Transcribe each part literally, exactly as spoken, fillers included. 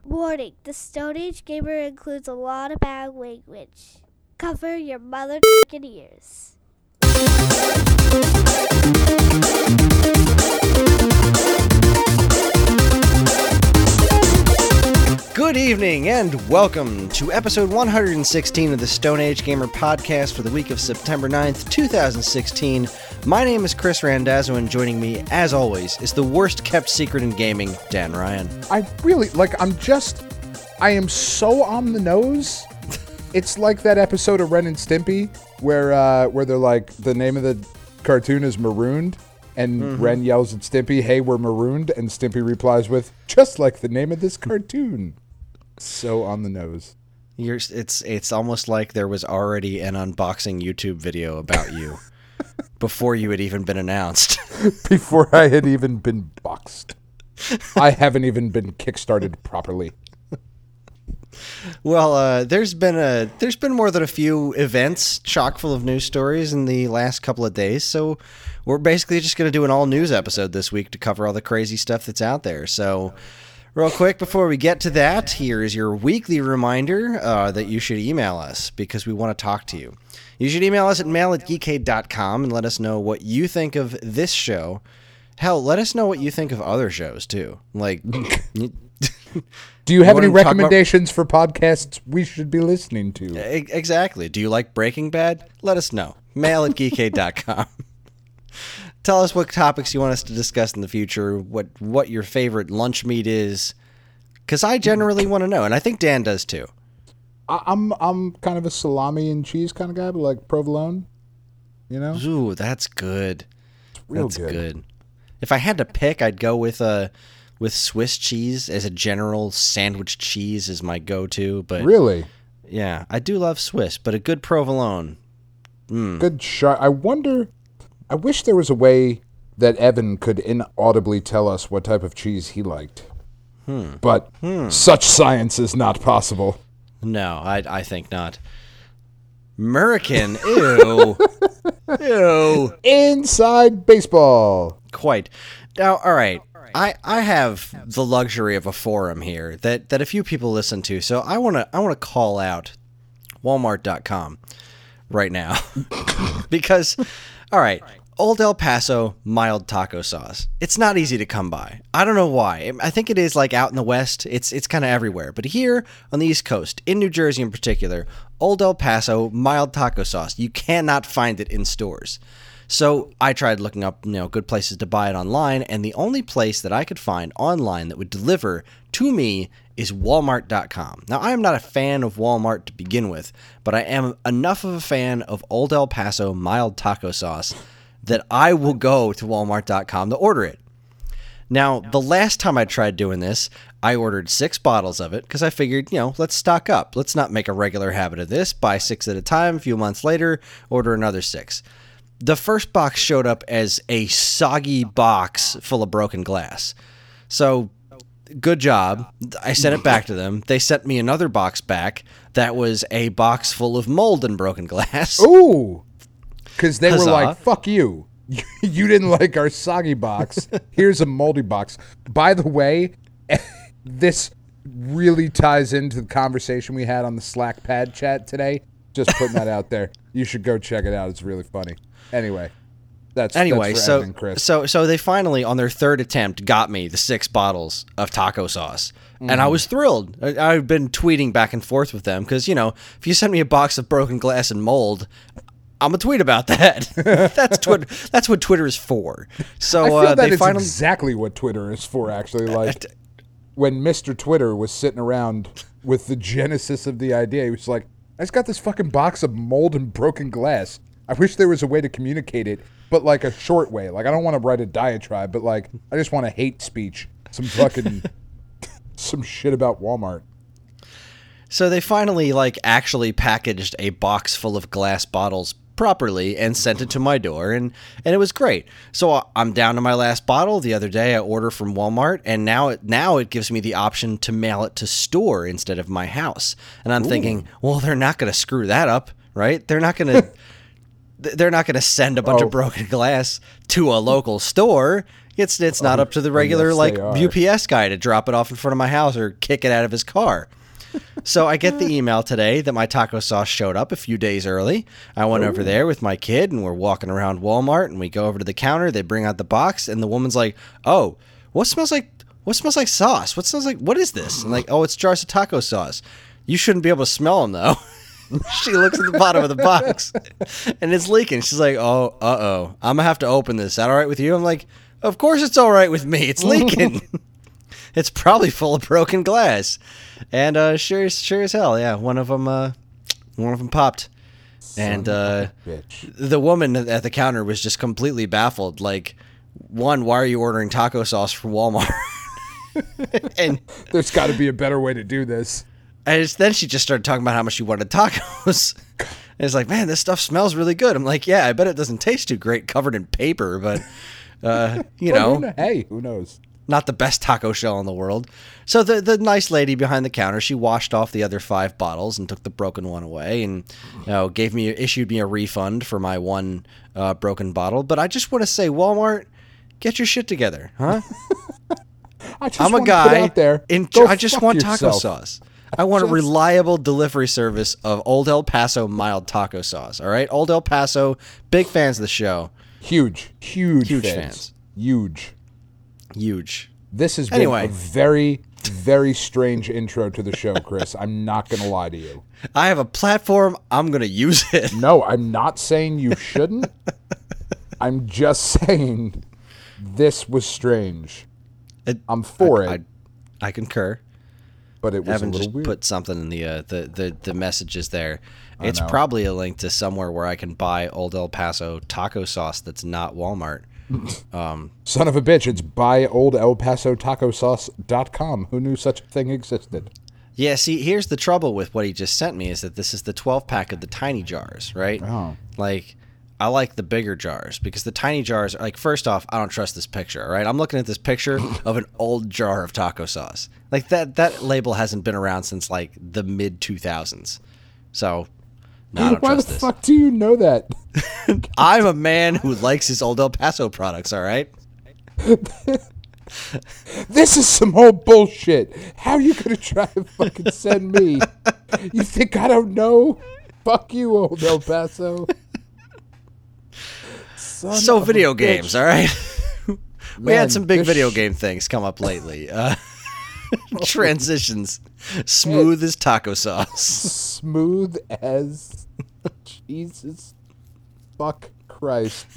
Warning, the Stone Age Gamer includes a lot of bad language. Cover your mother ears. Good evening and welcome to episode one hundred sixteen of the Stone Age Gamer podcast for the week of September ninth, twenty sixteen. My name is Chris Randazzo, and joining me, as always, is the worst kept secret in gaming, Dan Ryan. I really, like, I'm just, I am so on the nose. It's like that episode of Ren and Stimpy where uh, where they're like, the name of the cartoon is Marooned, and mm-hmm. Ren yells at Stimpy, "Hey, we're marooned," and Stimpy replies with, "Just like the name of this cartoon." So on the nose. You're, it's it's almost like there was already an unboxing YouTube video about you before you had even been announced. Before I had even been boxed. I haven't even been kickstarted properly. Well, uh, there's been a there's been more than a few events chock full of news stories in the last couple of days, so we're basically just going to do an all news episode this week to cover all the crazy stuff that's out there. So, real quick before we get to that, here is your weekly reminder uh, that you should email us because we want to talk to you. You should email us at mail at geekade dot com and let us know what you think of this show. Hell, let us know what you think of other shows too. Like. Do you have you any recommendations about... for podcasts we should be listening to? Exactly. Do you like Breaking Bad? Let us know. Mail at geekade dot com. Tell us what topics you want us to discuss in the future, what what your favorite lunch meat is, because I generally want to know, and I think Dan does too. I, I'm I'm kind of a salami and cheese kind of guy, but like provolone, you know? Ooh, that's good. It's real that's good. good. If I had to pick, I'd go with a... with Swiss cheese as a general sandwich cheese is my go-to, but really, yeah, I do love Swiss, but a good provolone, mm. good shot. I wonder. I wish there was a way that Evan could inaudibly tell us what type of cheese he liked, hmm. but hmm. such science is not possible. No, I I think not. American, ew, ew. Inside baseball, quite. Now, all right. I, I have the luxury of a forum here that, that a few people listen to, so I want to I want to call out Walmart dot com right now because, all right, Old El Paso mild taco sauce. It's not easy to come by. I don't know why. I think it is like out in the West. It's it's kind of everywhere, but here on the East Coast, in New Jersey in particular, Old El Paso mild taco sauce. You cannot find it in stores. So I tried looking up, you know, good places to buy it online, and the only place that I could find online that would deliver to me is Walmart dot com. Now, I am not a fan of Walmart to begin with, but I am enough of a fan of Old El Paso mild taco sauce that I will go to Walmart dot com to order it. Now, the last time I tried doing this, I ordered six bottles of it because I figured, you know, let's stock up. Let's not make a regular habit of this. Buy six at a time. A few months later, order another six. The first box showed up as a soggy box full of broken glass. So, good job. I sent it back to them. They sent me another box back that was a box full of mold and broken glass. Ooh! Because they Huzzah. were like, fuck you. You didn't like our soggy box. Here's a moldy box. By the way, this really ties into the conversation we had on the Slack pad chat today. Just putting that out there. You should go check it out. It's really funny. Anyway, that's anyway. That's for so Evan and Chris. so so they finally, on their third attempt, got me the six bottles of taco sauce, mm. and I was thrilled. I, I've been tweeting back and forth with them because, you know, if you send me a box of broken glass and mold, I'm gonna tweet about that. That's Twitter. That's what Twitter is for. So I feel uh, that they is finally exactly what Twitter is for. Actually, like when Mister Twitter was sitting around with the genesis of the idea, he was like, "I just got this fucking box of mold and broken glass. I wish there was a way to communicate it, but like a short way. Like I don't want to write a diatribe, but like I just want a hate speech, some fucking some shit about Walmart." So they finally like actually packaged a box full of glass bottles properly and sent it to my door, and and it was great. So I'm down to my last bottle. The other day I ordered from Walmart, and now it now it gives me the option to mail it to store instead of my house. And I'm Ooh. thinking, well, they're not going to screw that up, right? They're not going to they're not going to send a bunch oh. of broken glass to a local store. It's it's not Oh, up to the oh, regular yes, like they are. U P S guy to drop it off in front of my house or kick it out of his car. So I get the email today that my taco sauce showed up a few days early. I went over there with my kid and we're walking around Walmart and we go over to the counter. They bring out the box and the woman's like, "Oh, what smells like what smells like sauce? What smells like what is this?" And like, "Oh, it's jars of taco sauce. You shouldn't be able to smell them though." She looks at the bottom of the box and it's leaking. She's like, "Oh, uh-oh. I'm going to have to open this. Is that all right with you?" I'm like, "Of course it's all right with me. It's leaking." It's probably full of broken glass. And uh, sure, sure as hell, yeah, one of them, uh, one of them popped. Son and of uh, a bitch. the woman at the counter was just completely baffled. Like, one, why are you ordering taco sauce from Walmart? and There's got to be a better way to do this. and it's, then she just started talking about how much she wanted tacos. And it's like, man, this stuff smells really good. I'm like, yeah, I bet it doesn't taste too great covered in paper, but, uh, you Well, who know. kn- hey, who knows? Not the best taco shell in the world. So the the nice lady behind the counter, she washed off the other five bottles and took the broken one away, and you know, gave me issued me a refund for my one uh, broken bottle. But I just want to say, Walmart, get your shit together, huh? I just I'm a wanna put guy. out there. In, Go I just fuck want taco yourself. sauce. I want a Just- reliable delivery service of Old El Paso mild taco sauce. All right, Old El Paso, big fans of the show, Huge, huge, Huge fans. fans. Huge. huge. This has been Anyway. a very, very strange intro to the show, Chris. I'm not going to lie to you. I have a platform. I'm gonna use it. No, I'm not saying you shouldn't. I'm just saying this was strange. It- I'm for I, it, I, I concur. but it was a Evan little just weird. put something in the uh, the, the the messages there. It's know. probably a link to somewhere where I can buy Old El Paso taco sauce that's not Walmart. Um, Son of a bitch, it's buy old El Paso taco sauce dot com. Who knew such a thing existed? yeah, see, here's the trouble with what he just sent me is that this is the twelve pack of the tiny jars, right? Oh. Like, I like the bigger jars because the tiny jars, are like, first off, I don't trust this picture, all right? I'm looking at this picture of an old jar of taco sauce. Like, that, that label hasn't been around since, like, the mid two thousands. So, no, I don't Why the trust this. fuck do you know that? I'm a man who likes his Old El Paso products, all right? This is some old bullshit. How are you gonna try to fucking send me? You think I don't know? Fuck you, old El Paso. Son So, of a video bitch. games, all right? we Man, had some big this video sh- game things come up lately. Uh, transitions. Smooth as taco sauce. Smooth as Jesus fuck Christ.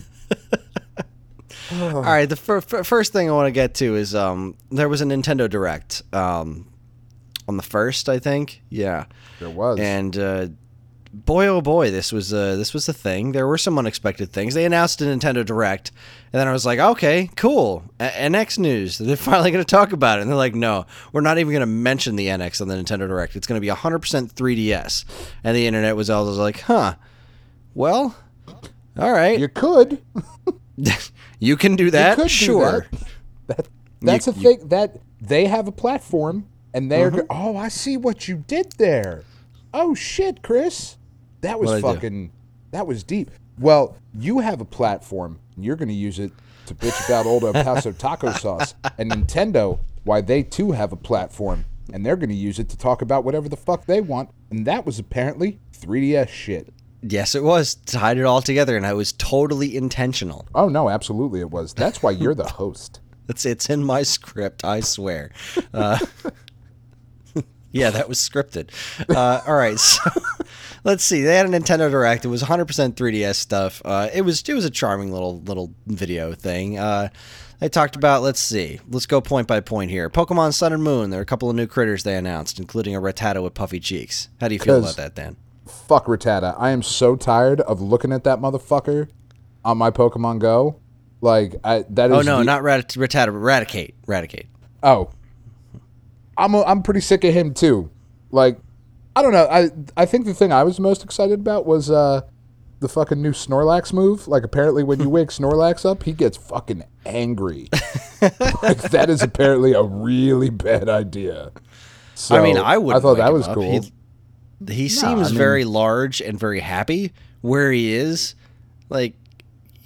All right, the fir- fir- first thing I want to get to is um, there was a Nintendo Direct um, on the first, I think. Yeah. There was. And uh, boy, oh boy, this was uh, this was a thing. There were some unexpected things. They announced a Nintendo Direct, and then I was like, okay, cool. A- N X news. They're finally going to talk about it. And they're like, no, we're not even going to mention the N X on the Nintendo Direct. It's going to be one hundred percent three D S. And the internet was all just like, huh, well, all right. you could. You can do You that, could do sure. that. That- that's You- a thing that they have a platform and they're Mm-hmm. go- oh, I see what you did there. Oh shit, Chris. That was What'd I do? fucking that was deep. Well, you have a platform and you're going to use it to bitch about old El Paso taco sauce. And Nintendo, why they too have a platform and they're going to use it to talk about whatever the fuck they want. And that was apparently three D S shit. Yes, it was. Tied it all together, and I was totally intentional. Oh no, absolutely it was. That's why you're the host. It's it's in my script, I swear. Uh, yeah, that was scripted. Uh, all right, so let's see. They had a Nintendo Direct. It was one hundred percent three D S stuff. Uh, it was it was a charming little little video thing. Uh, they talked about. Let's see. Let's go point by point here. Pokemon Sun and Moon. There are a couple of new critters they announced, including a Rattata with puffy cheeks. How do you feel 'Cause- about that, Dan? Fuck Rattata. I am so tired of looking at that motherfucker on my Pokemon Go. Like, I, that is. Oh no, the- not Rat- Rattata, but Raticate. Raticate. Oh, I'm a, I'm pretty sick of him too. Like, I don't know. I I think the thing I was most excited about was uh the fucking new Snorlax move. Like, apparently when you wake Snorlax up, he gets fucking angry. Like, that is apparently a really bad idea. So, I mean, I would. I thought that was cool. He, he seems I mean- very large and very happy where he is. Like,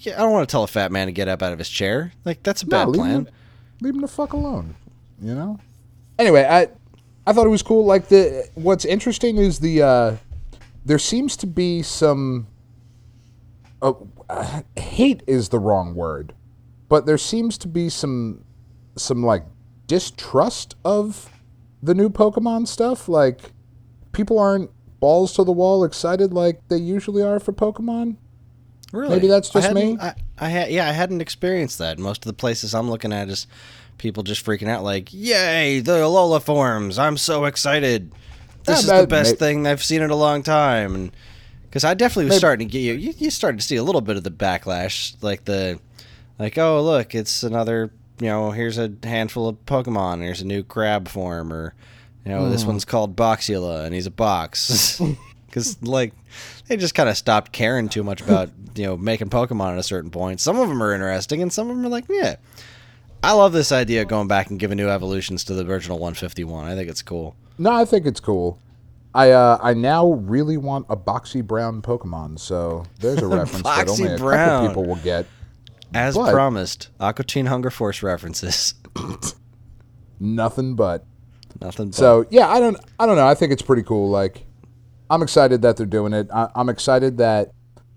yeah, I don't want to tell a fat man to get up out of his chair. Like, that's a bad leave plan. Him, leave him the fuck alone. You know. Anyway, I I thought it was cool. Like the what's interesting is the uh, there seems to be some. Uh, hate is the wrong word, but there seems to be some some like distrust of the new Pokemon stuff. Like, people aren't balls to the wall excited like they usually are for Pokemon. Really? Maybe that's just I me. I, I had, yeah, I hadn't experienced that. Most of the places I'm looking at is people just freaking out, like, "Yay, the Alola forms! I'm so excited! This Yeah, is that the best may- thing I've seen in a long time." And because I definitely was Maybe- starting to get you, you, you started to see a little bit of the backlash, like the, like, oh look, it's another, you know, here's a handful of Pokemon, here's a new crab form, or, you know, this one's called Boxula, and he's a box. Because, like, they just kind of stopped caring too much about, you know, making Pokemon at a certain point. Some of them are interesting, and some of them are like, yeah. I love this idea of going back and giving new evolutions to the original one fifty-one. I think it's cool. No, I think it's cool. I uh, I now really want a Boxy Brown Pokemon, so there's a reference that Boxy only a Brown. couple people will get. As But- promised, Aqua Teen Hunger Force references. Nothing but. Nothing but. So yeah, I don't I don't know. I think it's pretty cool. Like, I'm excited that they're doing it. I, I'm excited that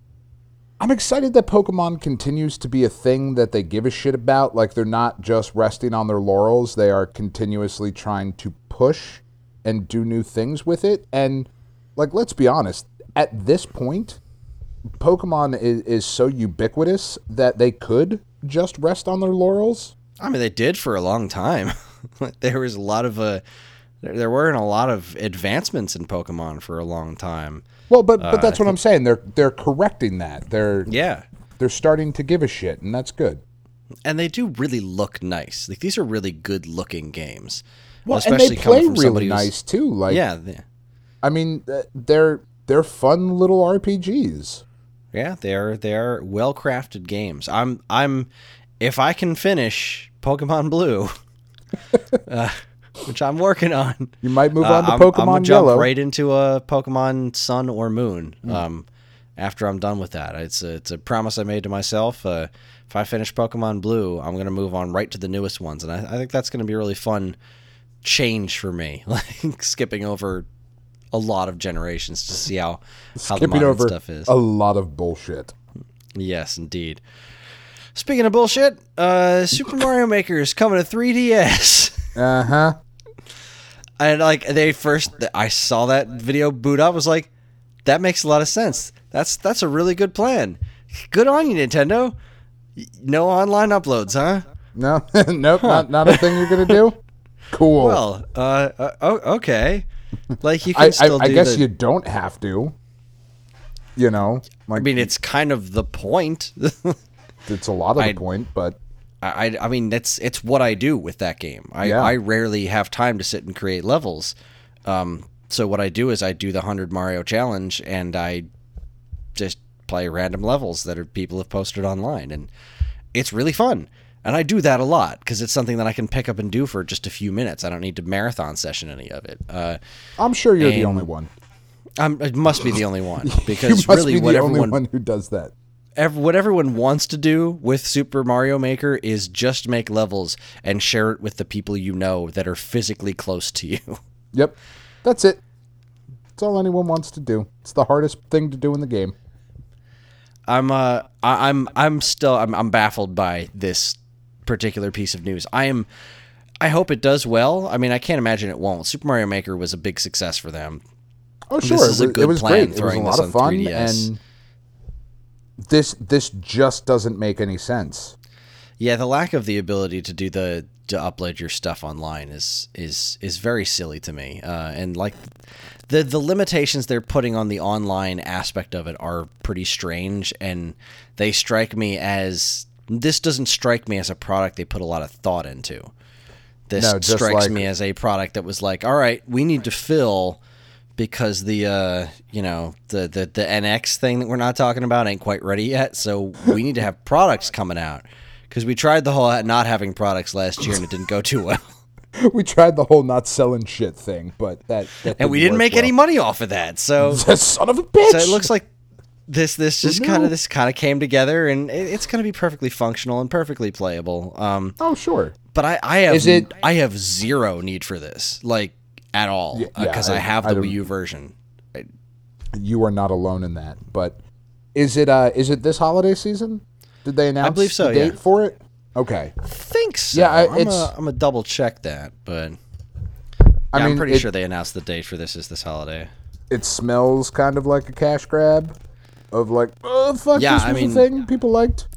I'm excited that Pokemon continues to be a thing that they give a shit about. Like, they're not just resting on their laurels. They are continuously trying to push and do new things with it. And, like, let's be honest, at this point, Pokemon is, is so ubiquitous that they could just rest on their laurels. I mean, they did for a long time. There was a lot of uh, there, there weren't a lot of advancements in Pokemon for a long time. Well, but but that's Uh, what I'm saying. They're they're correcting that. They're Yeah, they're starting to give a shit, and that's good. and they do really look nice. Like, these are really good looking games. Well, especially and they coming play from somebody really who's- nice too. Like, Yeah, they, I mean, uh, they're they're fun little R P Gs. yeah, they are they are well crafted games. I'm I'm if I can finish Pokemon Blue, uh, which I'm working on. You might move Uh, on to I'm, Pokemon I'm gonna jump Yellow. right into a Pokemon Sun or Moon. Mm. Um, after I'm done with that, it's a, it's a promise I made to myself. Uh, if I finish Pokemon Blue, I'm gonna move on right to the newest ones, and I, I think that's gonna be a really fun change for me. Like, skipping over a lot of generations to see how how the Skipping modern over stuff is. a lot of bullshit. Yes, indeed. Speaking of bullshit, uh, Super Mario Maker is coming to three D S. Uh huh. And, like, they first, I saw that video boot up, was like, that makes a lot of sense. That's that's a really good plan. Good on you, Nintendo. No online uploads, huh? No, nope, not not a thing you're gonna do. Cool. Well, uh, uh oh, okay. Like, you can I, I, still I do guess the, you don't have to. You know, like I mean, it's kind of the point. it's a lot of the I- point, but I, I mean, that's it's what I do with that game. I, Yeah. I rarely have time to sit and create levels. Um, so what I do is I do the one hundred Mario challenge, and I just play random levels that are people have posted online, and it's really fun. And I do that a lot because it's something that I can pick up and do for just a few minutes. I don't need to marathon session any of it. Uh, I'm sure you're the and- only one. I'm, it must be the only one You because must really be what the only everyone one who does that. ev- what everyone wants to do with Super Mario Maker is just make levels and share it with the people you know that are physically close to you. Yep, that's it. That's all anyone wants to do. It's the hardest thing to do in the game. I'm uh I, I'm I'm still I'm I'm baffled by this particular piece of news. I am I hope it does well. I mean, I can't imagine it won't. Super Mario Maker was a big success for them. Oh, This sure. is a it was, good it was plan, great. It was a throwing lot this of on fun, three D S. and this this just doesn't make any sense. Yeah, the lack of the ability to do the to upload your stuff online is is is very silly to me. Uh, and like the the limitations they're putting on the online aspect of it are pretty strange, and they strike me as this doesn't strike me as a product they put a lot of thought into. This No, just strikes like- me as a product that was like, all right, we need to fill because the uh, you know the, the the N X thing that we're not talking about ain't quite ready yet, so we need to have products coming out because we tried the whole not having products last year and it didn't go too well, We tried the whole not selling shit thing, but that, that and we didn't work make any well. money off of that. So Son of a bitch! so it looks like this this just knew? kind of this kind of came together, and it, it's going to be perfectly functional and perfectly playable. Um, Oh, sure. but I, I have Is it- I have zero need for this, like at all, Yeah, because yeah, I, I- have I the don't- Wii U version. You are not alone in that. But is it uh is it this holiday season? Did they announce believe so, the date yeah. for it? Okay. Think so. Yeah, I- I'm it's- a, I'm gonna double check that, but I yeah, mean, I'm pretty it, sure they announced the date for this is this holiday. it smells kind of like a cash grab of like, oh, fuck, Yeah, this I was mean- a thing people liked.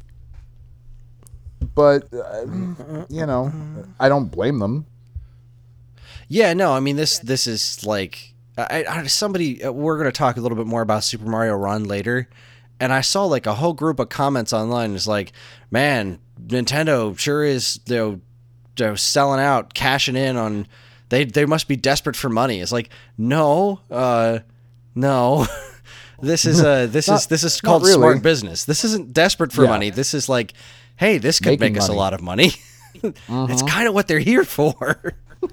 But, uh, you know, I don't blame them. Yeah, no, I mean this this is like I, I somebody uh, we're gonna talk a little bit more about Super Mario Run later, and I saw like a whole group of comments online. It's like, man, Nintendo sure is you know, they're selling out, cashing in on. They they must be desperate for money. It's like no, uh, no. This is uh this Not- is this is not called really. smart business. This isn't desperate for Yeah. money. This is like, hey, this could Making make us a money. lot of money. It's kind of what they're here for.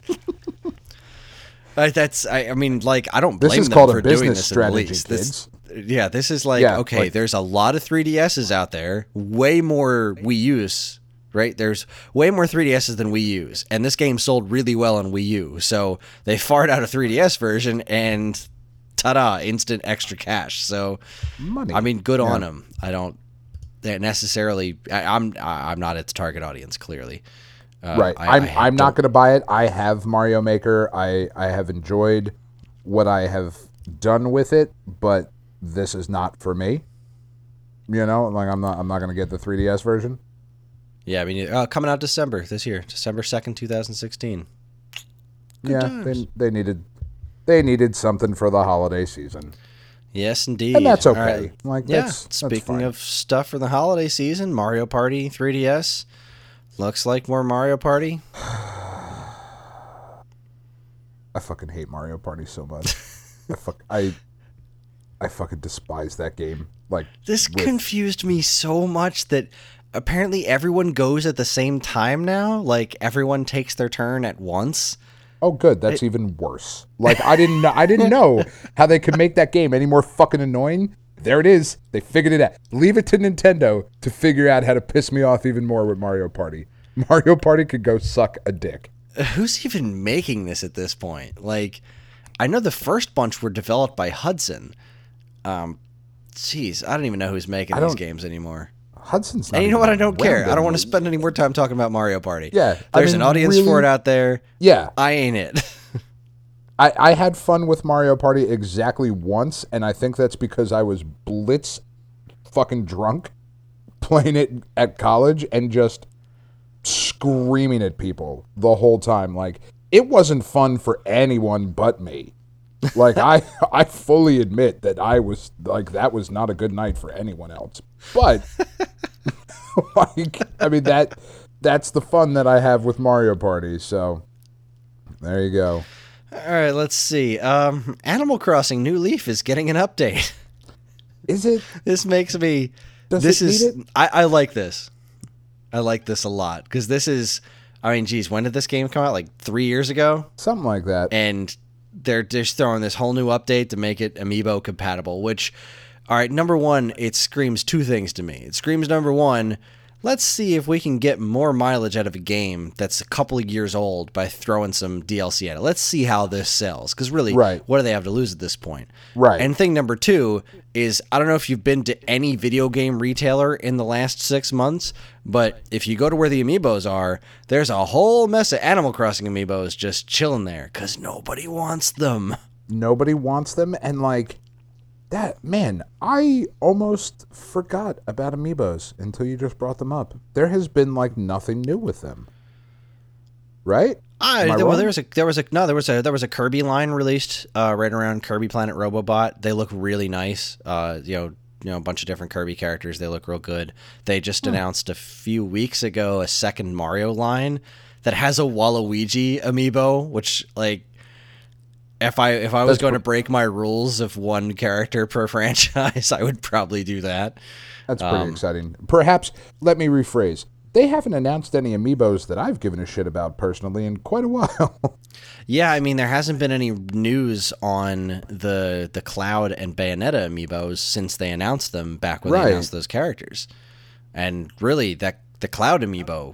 I, that's I, I mean like I don't This blame is them called a for doing business this strategy, in the least. This, kids. yeah, this is like Yeah, okay, like- there's a lot of three D S's out there, way more Wii U's, right? There's way more three D S's than Wii U's, and this game sold really well on Wii U. So they fired out a three D S version and ta-da, instant extra cash. So Money. I mean, good Yeah. on them. I don't that necessarily I, I'm I- I'm not its target audience clearly. Uh, Right. I- I'm I I'm not don't- going to buy it. I have Mario Maker. I I have enjoyed what I have done with it, but this is not for me. You know, like I'm not I'm not going to get the three D S version. Yeah, I mean, uh, coming out December this year, December second, two thousand sixteen. Good yeah, times. they they needed they needed something for the holiday season. Yes, indeed. And that's All okay. right. Like Yeah. that's, that's Speaking fine. of stuff for the holiday season, Mario Party three D S looks like more Mario Party. I fucking hate Mario Party so much. I fuck I I fucking despise that game. Like This with- confused me so much that apparently everyone goes at the same time now. Like everyone takes their turn at once. Oh, good. That's even worse. Like I didn't know. I didn't know how they could make that game any more fucking annoying. There it is. They figured it out. Leave it to Nintendo to figure out how to piss me off even more with Mario Party. Mario Party could go suck a dick. Who's even making this at this point? Like, I know the first bunch were developed by Hudson. Um, jeez, I don't even know who's making I these don't- games anymore. Hudson's not And you know even what? I don't care. around I don't want to anymore. spend any more time talking about Mario Party. Yeah, I There's mean, an audience really- for it out there. Yeah, I ain't it. I, I had fun with Mario Party exactly once, and I think that's because I was blitz fucking drunk playing it at college and just screaming at people the whole time. Like, it wasn't fun for anyone but me. Like, I, I fully admit that I was, like, that was not a good night for anyone else. But, like, I mean, that that's the fun that I have with Mario Party, so there you go. All right, let's see. Um, Animal Crossing New Leaf is getting an update. Is it? This makes me. Does this it is. need it? I, I like this. I like this a lot because this is. I mean, geez, when did this game come out? Like three years ago, Something like that. and they're just throwing this whole new update to make it Amiibo compatible. Which, all right, number one, it screams two things to me. It screams number one. Let's see if we can get more mileage out of a game that's a couple of years old by throwing some D L C at it. Let's see how this sells. Because really, Right. what do they have to lose at this point? Right. And thing number two is, I don't know if you've been to any video game retailer in the last six months, but if you go to where the Amiibos are, there's a whole mess of Animal Crossing Amiibos just chilling there because nobody wants them. Nobody wants them, and like that, man, I almost forgot about Amiibos until you just brought them up. There has been like nothing new with them, right? I, Am I well, wrong? there was a there was a no there was a there was a Kirby line released uh, right around Kirby Planet Robobot. They look really nice. Uh, you know, you know, a bunch of different Kirby characters. They look real good. They just announced a few weeks ago a second Mario line that has a Waluigi amiibo, which like. If I if I was That's going pr- to break my rules of one character per franchise, I would probably do that. That's pretty Um, exciting. Perhaps let me rephrase. they haven't announced any amiibos that I've given a shit about personally in quite a while. Yeah, I mean, there hasn't been any news on the the Cloud and Bayonetta amiibos since they announced them back when Right. they announced those characters. And really, that the Cloud amiibo,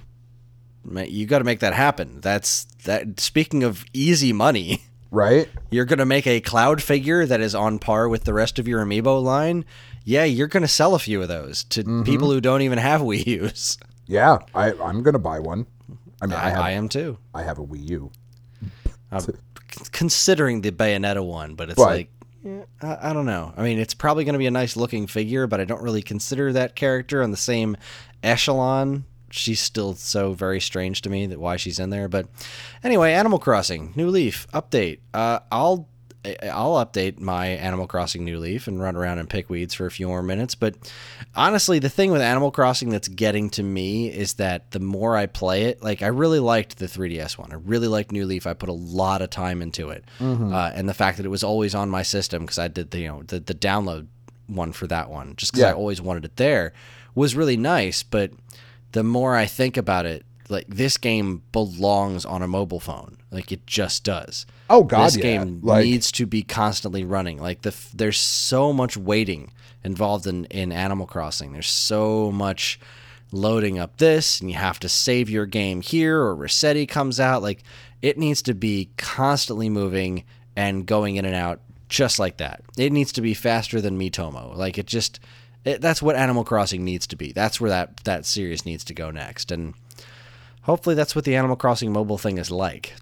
you got to make that happen. That's that. Speaking of easy money, Right? you're going to make a Cloud figure that is on par with the rest of your amiibo line. Yeah, you're going to sell a few of those to Mm-hmm. people who don't even have Wii U's. Yeah, I, I'm going to buy one. I mean, I, I, have, I am too. I have a Wii U. I'm c- considering the Bayonetta one, but it's But- like, eh, I, I don't know. I mean, it's probably going to be a nice looking figure, but I don't really consider that character on the same echelon. She's still so very strange to me that why she's in there. But anyway, Animal Crossing New Leaf update. Uh, I'll I'll update my Animal Crossing New Leaf and run around and pick weeds for a few more minutes. But honestly, the thing with Animal Crossing that's getting to me is that the more I play it, like I really liked the three D S one. I really liked New Leaf. I put a lot of time into it, uh, and the fact that it was always on my system because I did the you know the the download one for that one just because Yeah. I always wanted it there was really nice. But the more I think about it, like this game belongs on a mobile phone. Like it just does. Oh, God, This yeah. game Like- needs to be constantly running. Like the f- there's so much waiting involved in, in Animal Crossing. There's so much loading up this, and you have to save your game here, or Resetti comes out. Like it needs to be constantly moving and going in and out just like that. It needs to be faster than Miitomo. Like it just it, that's what Animal Crossing needs to be. That's where that that series needs to go next, and hopefully that's what the Animal Crossing mobile thing is like.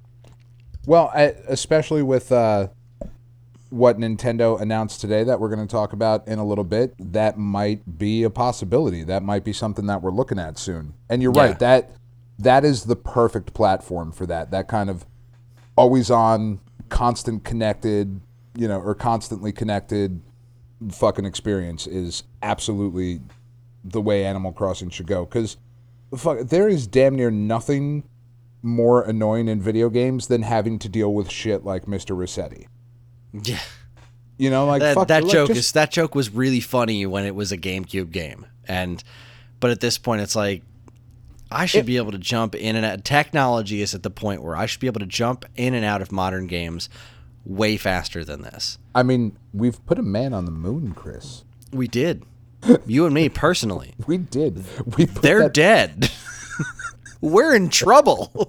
Well, I, especially with uh, what Nintendo announced today that we're going to talk about in a little bit, that might be a possibility. That might be something that we're looking at soon. And you're Yeah. right, that that is the perfect platform for that. That kind of always on, constant connected, you know, or constantly connected fucking experience is absolutely the way Animal Crossing should go. Because fuck, there is damn near nothing more annoying in video games than having to deal with shit like Mister Resetti. Yeah. You know, like that, fuck, that like, joke just- is that joke was really funny when it was a GameCube game, and but at this point it's like I should It- be able to jump in and out. Technology is at the point where I should be able to jump in and out of modern games way faster than this. I mean, we've put a man on the moon, Chris. We did, you and me personally. We did. We put They're that, dead. We're in trouble.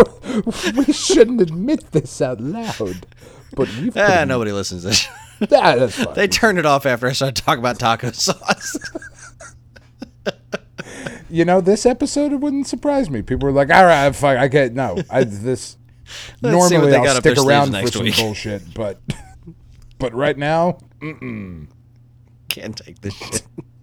we shouldn't admit this out loud, but we've put Ah, a- nobody listens to this. Ah, that's fine. They turned it off after I started talking about taco sauce. You know, this episode it wouldn't surprise me. People were like, "All right, fuck, I get no." I this Let's see what normally they I'll got up stick their sleeves around for next some week. bullshit, but but right now, Can't take this shit.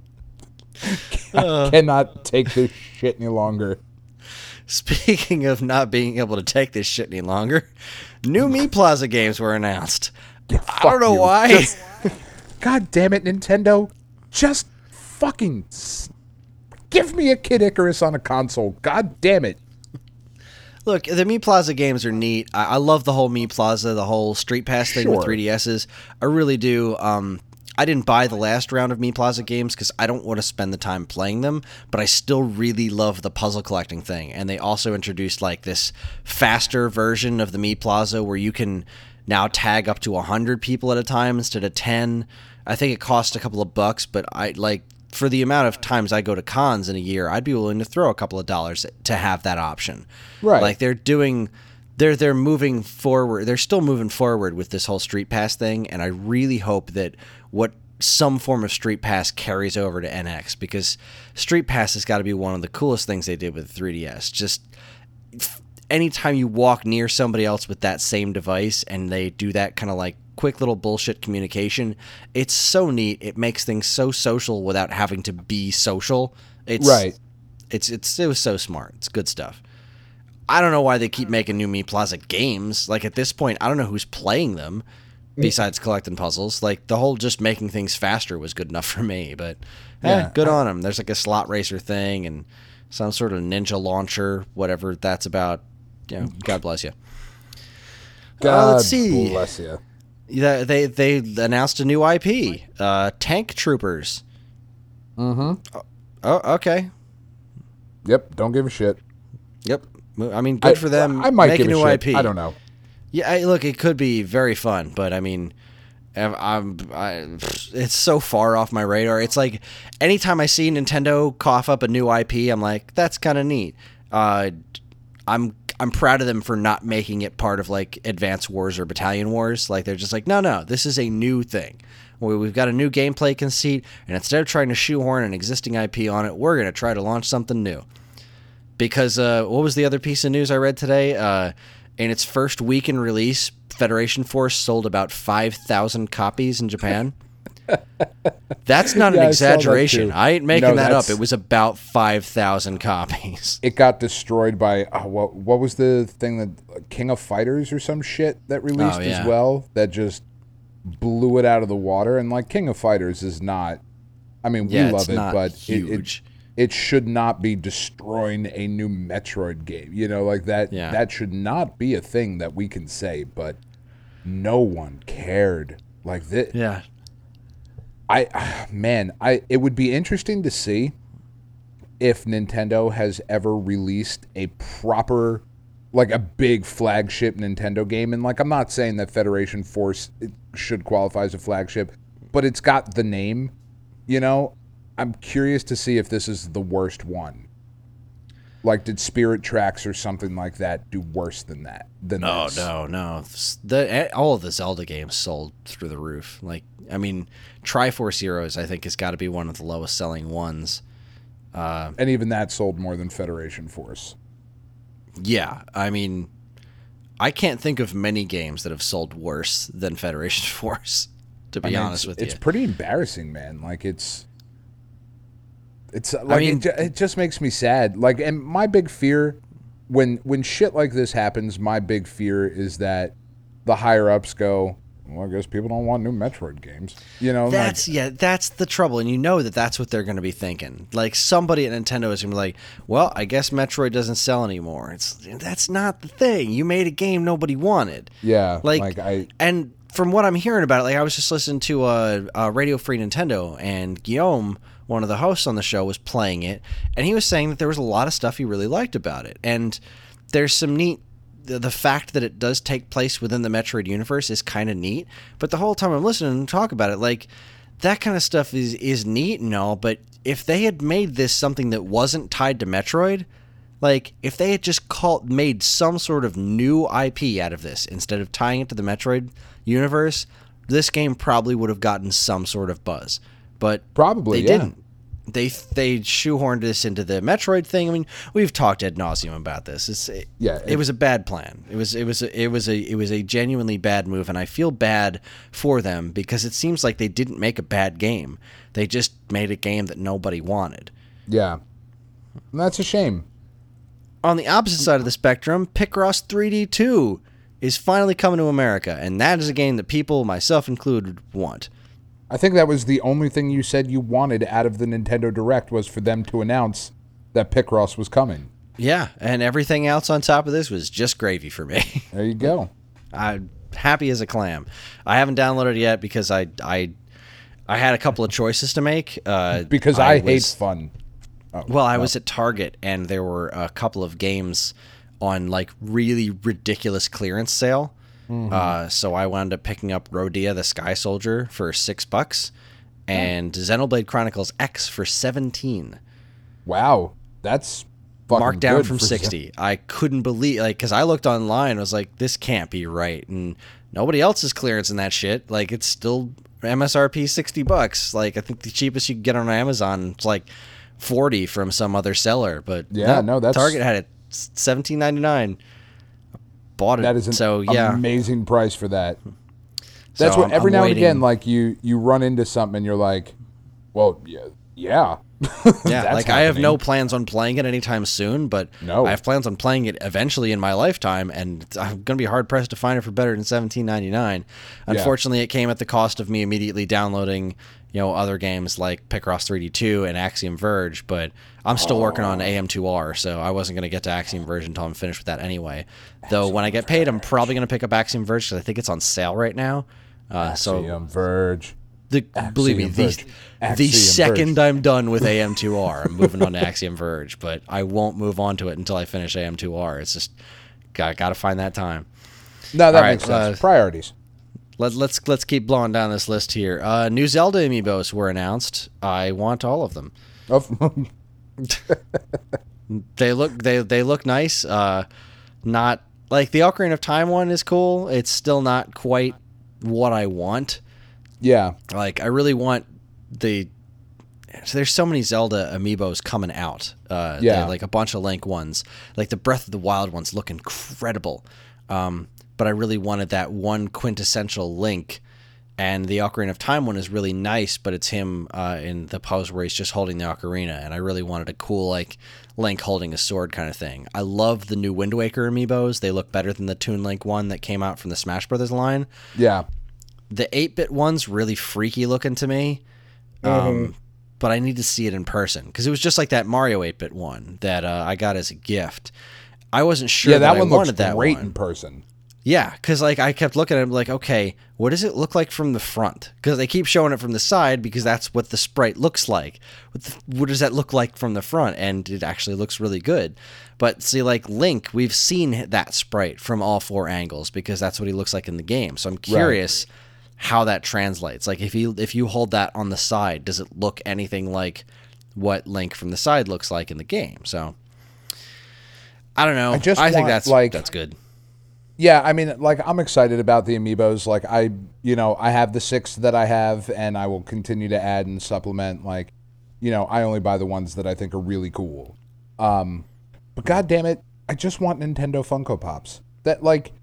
I cannot take this shit any longer. Speaking of not being able to take this shit any longer, new Me Plaza games were announced. I Fuck don't know you. why. Just- God damn it, Nintendo! Just fucking s- give me a Kid Icarus on a console. God damn it! Look, the Me Plaza games are neat. I, I love the whole Me Plaza, the whole Street Pass thing with Sure. three D S's. I really do. Um, I didn't buy the last round of Me Plaza games because I don't want to spend the time playing them, but I still really love the puzzle collecting thing. And they also introduced like this faster version of the Me Plaza where you can now tag up to one hundred people at a time instead of ten. I think it costs a couple of bucks, but I like for the amount of times I go to cons in a year, I'd be willing to throw a couple of dollars to have that option. Right. Like they're doing they're they're moving forward. They're still moving forward with this whole Street Pass thing, and I really hope that what some form of Street Pass carries over to N X, because Street Pass has got to be one of the coolest things they did with three D S. Just f- anytime you walk near somebody else with that same device and they do that kind of like quick little bullshit communication, it's so neat. It makes things so social without having to be social. It's Right. It's it's it was so smart. It's good stuff. I don't know why they keep making new Me Plaza games. Like at this point, I don't know who's playing them besides collecting puzzles. Like the whole just making things faster was good enough for me. But eh, Yeah. good on them. There's like a slot racer thing and some sort of ninja launcher, whatever that's about. You know, God bless you. God Uh, let's see. bless you. Yeah, they they announced a new I P, uh, Tank Troopers. Mm-hmm. Oh, okay. Yep, don't give a shit. Yep. I mean, good I, for them. I might Make give a new shit. I P. I don't know. Yeah, I, look, it could be very fun, but I mean, I'm, I, it's so far off my radar. It's like anytime I see Nintendo cough up a new I P, I'm like, that's kind of neat. Uh, I'm I'm proud of them for not making it part of like Advance Wars or Battalion Wars. Like they're just like, no, no, this is a new thing. We've got a new gameplay conceit, and instead of trying to shoehorn an existing I P on it, we're going to try to launch something new. Because uh, what was the other piece of news I read today? Uh, in its first week in release, Federation Force sold about five thousand copies in Japan. That's not Yeah, an I saw that exaggeration. too. I ain't making No, that up. that's- It was about five thousand copies. It got destroyed by uh, what? What was the thing that King of Fighters or some shit that released Oh, yeah. as well? That just blew it out of the water. And like King of Fighters is not. I mean, we Yeah, love it's it, not but it, it huge. it should not be destroying a new Metroid game. You know, like that. Yeah. That should not be a thing that we can say. But no one cared. Like this. Yeah. I man, I it would be interesting to see if Nintendo has ever released a proper, like a big flagship Nintendo game. And like, I'm not saying that Federation Force should qualify as a flagship, but it's got the name, you know. I'm curious to see if this is the worst one. Like, did Spirit Tracks or something like that do worse than that? Than Oh this? no, no. The all of the Zelda games sold through the roof. Like, I mean, Triforce Heroes, I think, has got to be one of the lowest selling ones. Uh, And even that sold more than Federation Force. yeah, I mean, I can't think of many games that have sold worse than Federation Force. To be I mean, honest it's, with it's you, pretty embarrassing, man. Like it's, it's like mean- it, ju- it just makes me sad. Like, and my big fear when when shit like this happens, my big fear is that the higher ups go, well, I guess people don't want new Metroid games. You know, that's like, yeah, that's the trouble, and you know that that's what they're going to be thinking. Like somebody at Nintendo is going to be like, "Well, I guess Metroid doesn't sell anymore." It's that's not the thing. You made a game nobody wanted. yeah, Like, like I, and from what I'm hearing about it, like I was just listening to uh, uh, Radio Free Nintendo, and Guillaume, one of the hosts on the show, was playing it, and he was saying that there was a lot of stuff he really liked about it, and there's some neat. The, the fact that it does take place within the Metroid universe is kind of neat, but the whole time I'm listening and talk about it, like that kind of stuff is is neat and all, but if they had made this something that wasn't tied to Metroid. Like, if they had just called, made some sort of new I P out of this instead of tying it to the Metroid universe, this game probably would have gotten some sort of buzz. But Probably, they yeah. didn't. They they shoehorned this into the Metroid thing. I mean, we've talked ad nauseum about this. It's, it, Yeah, it, it- was a bad plan. It was it was a, it was a it was a genuinely bad move, and I feel bad for them because it seems like they didn't make a bad game. They just made a game that nobody wanted. yeah, and that's a shame. On the opposite side of the spectrum, Picross three D two is finally coming to America, and that is a game that people, myself included, want. I think that was the only thing you said you wanted out of the Nintendo Direct was for them to announce that Picross was coming. Yeah, and everything else on top of this was just gravy for me. There you go. I'm happy as a clam. I haven't downloaded it yet because I I I had a couple of choices to make. Uh, Because I, hate was- fun. Oh, Well, I was at Target and there were a couple of games on like really ridiculous clearance sale. Uh, so I wound up picking up Rodea the Sky Soldier for six bucks and Xenoblade Chronicles X for seventeen. wow, that's fucking Marked down good from for- sixty. I couldn't believe, like, because I looked online, I was like, this can't be right. And nobody else is clearancing that shit. Like, it's still M S R P sixty bucks. Like, I think the cheapest you can get on Amazon is like forty from some other seller. But Yeah, no, that's- Target had it seventeen ninety-nine. Bought it. That is an so yeah. amazing price for that. That's So what I'm- every I'm now and waiting. again, like you you run into something and you're like, well, yeah, yeah. Yeah, That's like I have no happening. plans on playing it anytime soon, but No. I have plans on playing it eventually in my lifetime, and I'm going to be hard pressed to find it for better than seventeen ninety-nine. Unfortunately, it came at the cost of me immediately downloading, you know, other games like Picross three D two and Axiom Verge, but I'm still working on A M two R, so I wasn't going to get to Axiom Verge until I'm finished with that anyway. Though when I get paid, I'm probably going to pick up Axiom Verge because I think it's on sale right now. Uh, so Axiom Verge. The, believe me, the, Verge. the Axiom second Verge. I'm done with A M two R, I'm moving on to Axiom Verge, but I won't move on to it until I finish A M two R. It's just got got to find that time. No, that All right, makes sense. uh, Priorities. Let, let's let's keep blowing down this list here. Uh, new Zelda amiibos were announced. I want all of them. Oh, They look they they look nice. Uh, not like the Ocarina of Time one is cool. It's still not quite what I want. yeah. Like I really want the. So there's so many Zelda amiibos coming out. Uh, Yeah. they're like a bunch of Link ones. Like the Breath of the Wild ones look incredible. Um, but I really wanted that one quintessential Link. And the Ocarina of Time one is really nice, but it's him uh, in the pose where he's just holding the ocarina. And I really wanted a cool, like, Link holding a sword kind of thing. I love the new Wind Waker amiibos. They look better than the Toon Link one that came out from the Smash Brothers line. Yeah. The eight-bit one's really freaky looking to me. Um, Mm-hmm. But I need to see it in person. Because it was just like that Mario eight-bit one that uh, I got as a gift. I wasn't sure Yeah, that, that, one I looks wanted that great one. in person. Yeah, because like I kept looking at it like, okay, what does it look like from the front? Because they keep showing it from the side because that's what the sprite looks like. What, the, what does that look like from the front? And it actually looks really good. But see, like Link, we've seen that sprite from all four angles because that's what he looks like in the game. So I'm curious how that translates. Like if you if you hold that on the side, does it look anything like what Link from the side looks like in the game? So I don't know. I just I think want, that's like- that's good. Yeah, I mean, like, I'm excited about the amiibos. Like, I, you know, I have the six that I have, and I will continue to add and supplement. Like, you know, I only buy the ones that I think are really cool. Um, but God damn it, I just want Nintendo Funko Pops. That, like,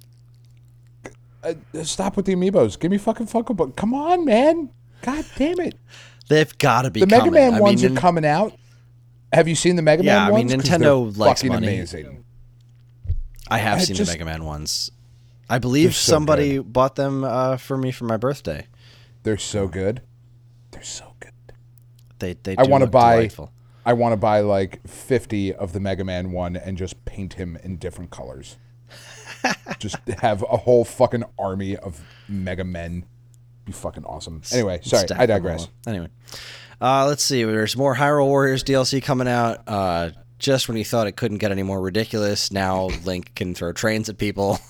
uh, stop with the amiibos. Give me fucking Funko Pop. Come on, man. God damn it. They've got to be The Mega coming. Man I ones mean, are coming out. Have you seen the Mega Yeah, Man I mean, ones? 'Cause Nintendo they're likes fucking money. amazing. I have I seen just- the Mega Man ones. I believe They're so somebody bought them uh, for me for my birthday. They're so good. They're so good. They they I do want to look buy. delightful. I want to buy like fifty of the Mega Man one and just paint him in different colors. Just have a whole fucking army of Mega Men. Be fucking awesome. Anyway, sorry, Stack I them digress. all. Anyway, uh, let's see. There's more Hyrule Warriors D L C coming out. Uh, just when you thought it couldn't get any more ridiculous, now Link can throw trains at people.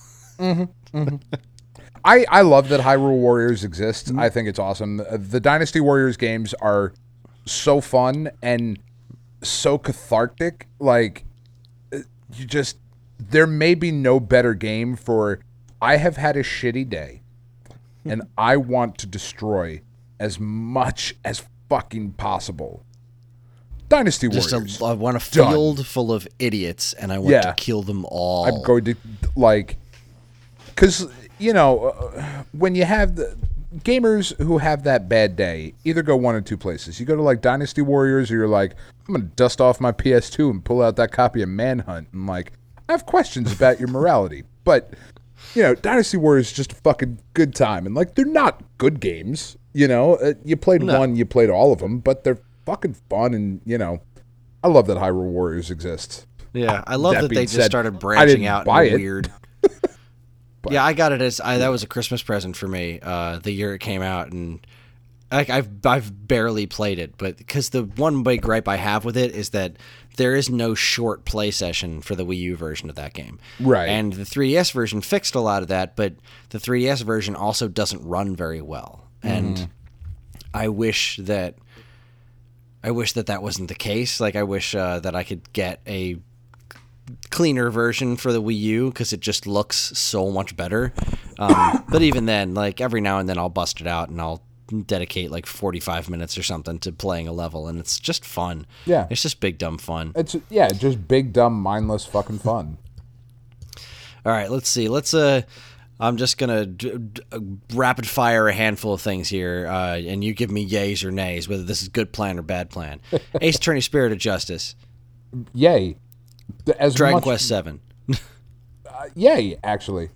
I, I love that Hyrule Warriors exists. I think it's awesome. Uh, The Dynasty Warriors games are so fun and so cathartic. Like, uh, you just, there may be no better game for, I have had a shitty day and I want to destroy as much as fucking possible. Dynasty Just Warriors. a, I want a Done. field full of idiots, and I want Yeah. to kill them all. I'm going to like, because you know, uh, when you have the gamers who have that bad day, either go one or two places. You go to like Dynasty Warriors, or you're like, I'm gonna dust off my P S two and pull out that copy of Manhunt, and like, I have questions about your morality, but you know, Dynasty Warriors is just a fucking good time, and like, they're not good games. You know, uh, you played No. one, you played all of them, but they're fucking fun, and you know, I love that Hyrule Warriors exists. Yeah, I love That that, they being just said, started I branching didn't out buy in a it. weird. Yeah, I got it as I, that was a Christmas present for me. Uh, the year it came out, and like I've I've barely played it, but because the one big gripe I have with it is that there is no short play session for the Wii U version of that game. Right. And the three D S version fixed a lot of that, but the three D S version also doesn't run very well, and I wish that. I wish that that wasn't the case. Like, I wish uh, that I could get a cleaner version for the Wii U because it just looks so much better. Um, but even then, like, every now and then I'll bust it out and I'll dedicate like forty-five minutes or something to playing a level, and it's just fun. Yeah. It's just big, dumb fun. It's yeah, just big, dumb, mindless fucking fun. All right, let's see. Let's uh I'm just gonna d- d- rapid fire a handful of things here, uh, and you give me yays or nays, whether this is good plan or bad plan. Ace Attorney: Spirit of Justice, Yay. As Dragon much, Quest seven, uh, yay, actually.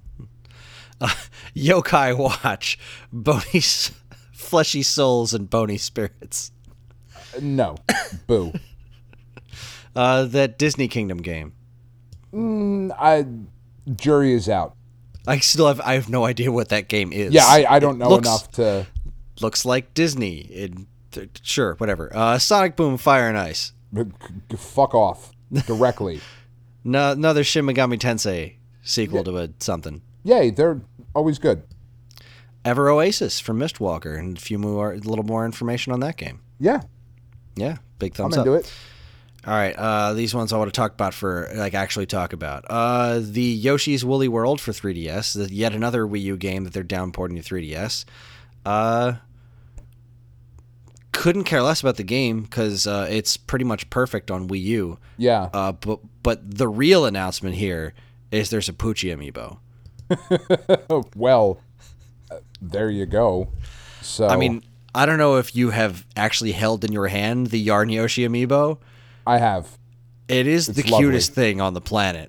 Yokai Watch, Bony, S- Fleshy Souls, and Bony Spirits. No. Boo. Uh, that Disney Kingdom game. I jury is out. I still have I have no idea what that game is. Yeah, I, I don't It know looks- enough to looks like Disney. It, th- sure, whatever. Uh, Sonic Boom Fire and Ice. But c- fuck off directly. No, another Shin Megami Tensei sequel yeah. to a something. Yay, they're always good. Ever Oasis from Mistwalker, and a few more, a little more information on that game. Yeah, yeah, big thumbs I'm up. into it. All right, uh, these ones I want to talk about for like actually talk about. Uh, the Yoshi's Woolly World for three D S, the, yet another Wii U game that they're downporting to three D S. Uh, couldn't care less about the game because uh, it's pretty much perfect on Wii U. Yeah. Uh, but but the real announcement here is there's a Poochie amiibo. Well, uh, there you go. So I mean, I don't know if you have actually held in your hand the Yarn Yoshi amiibo. I have. It is it's the lovely. cutest thing on the planet.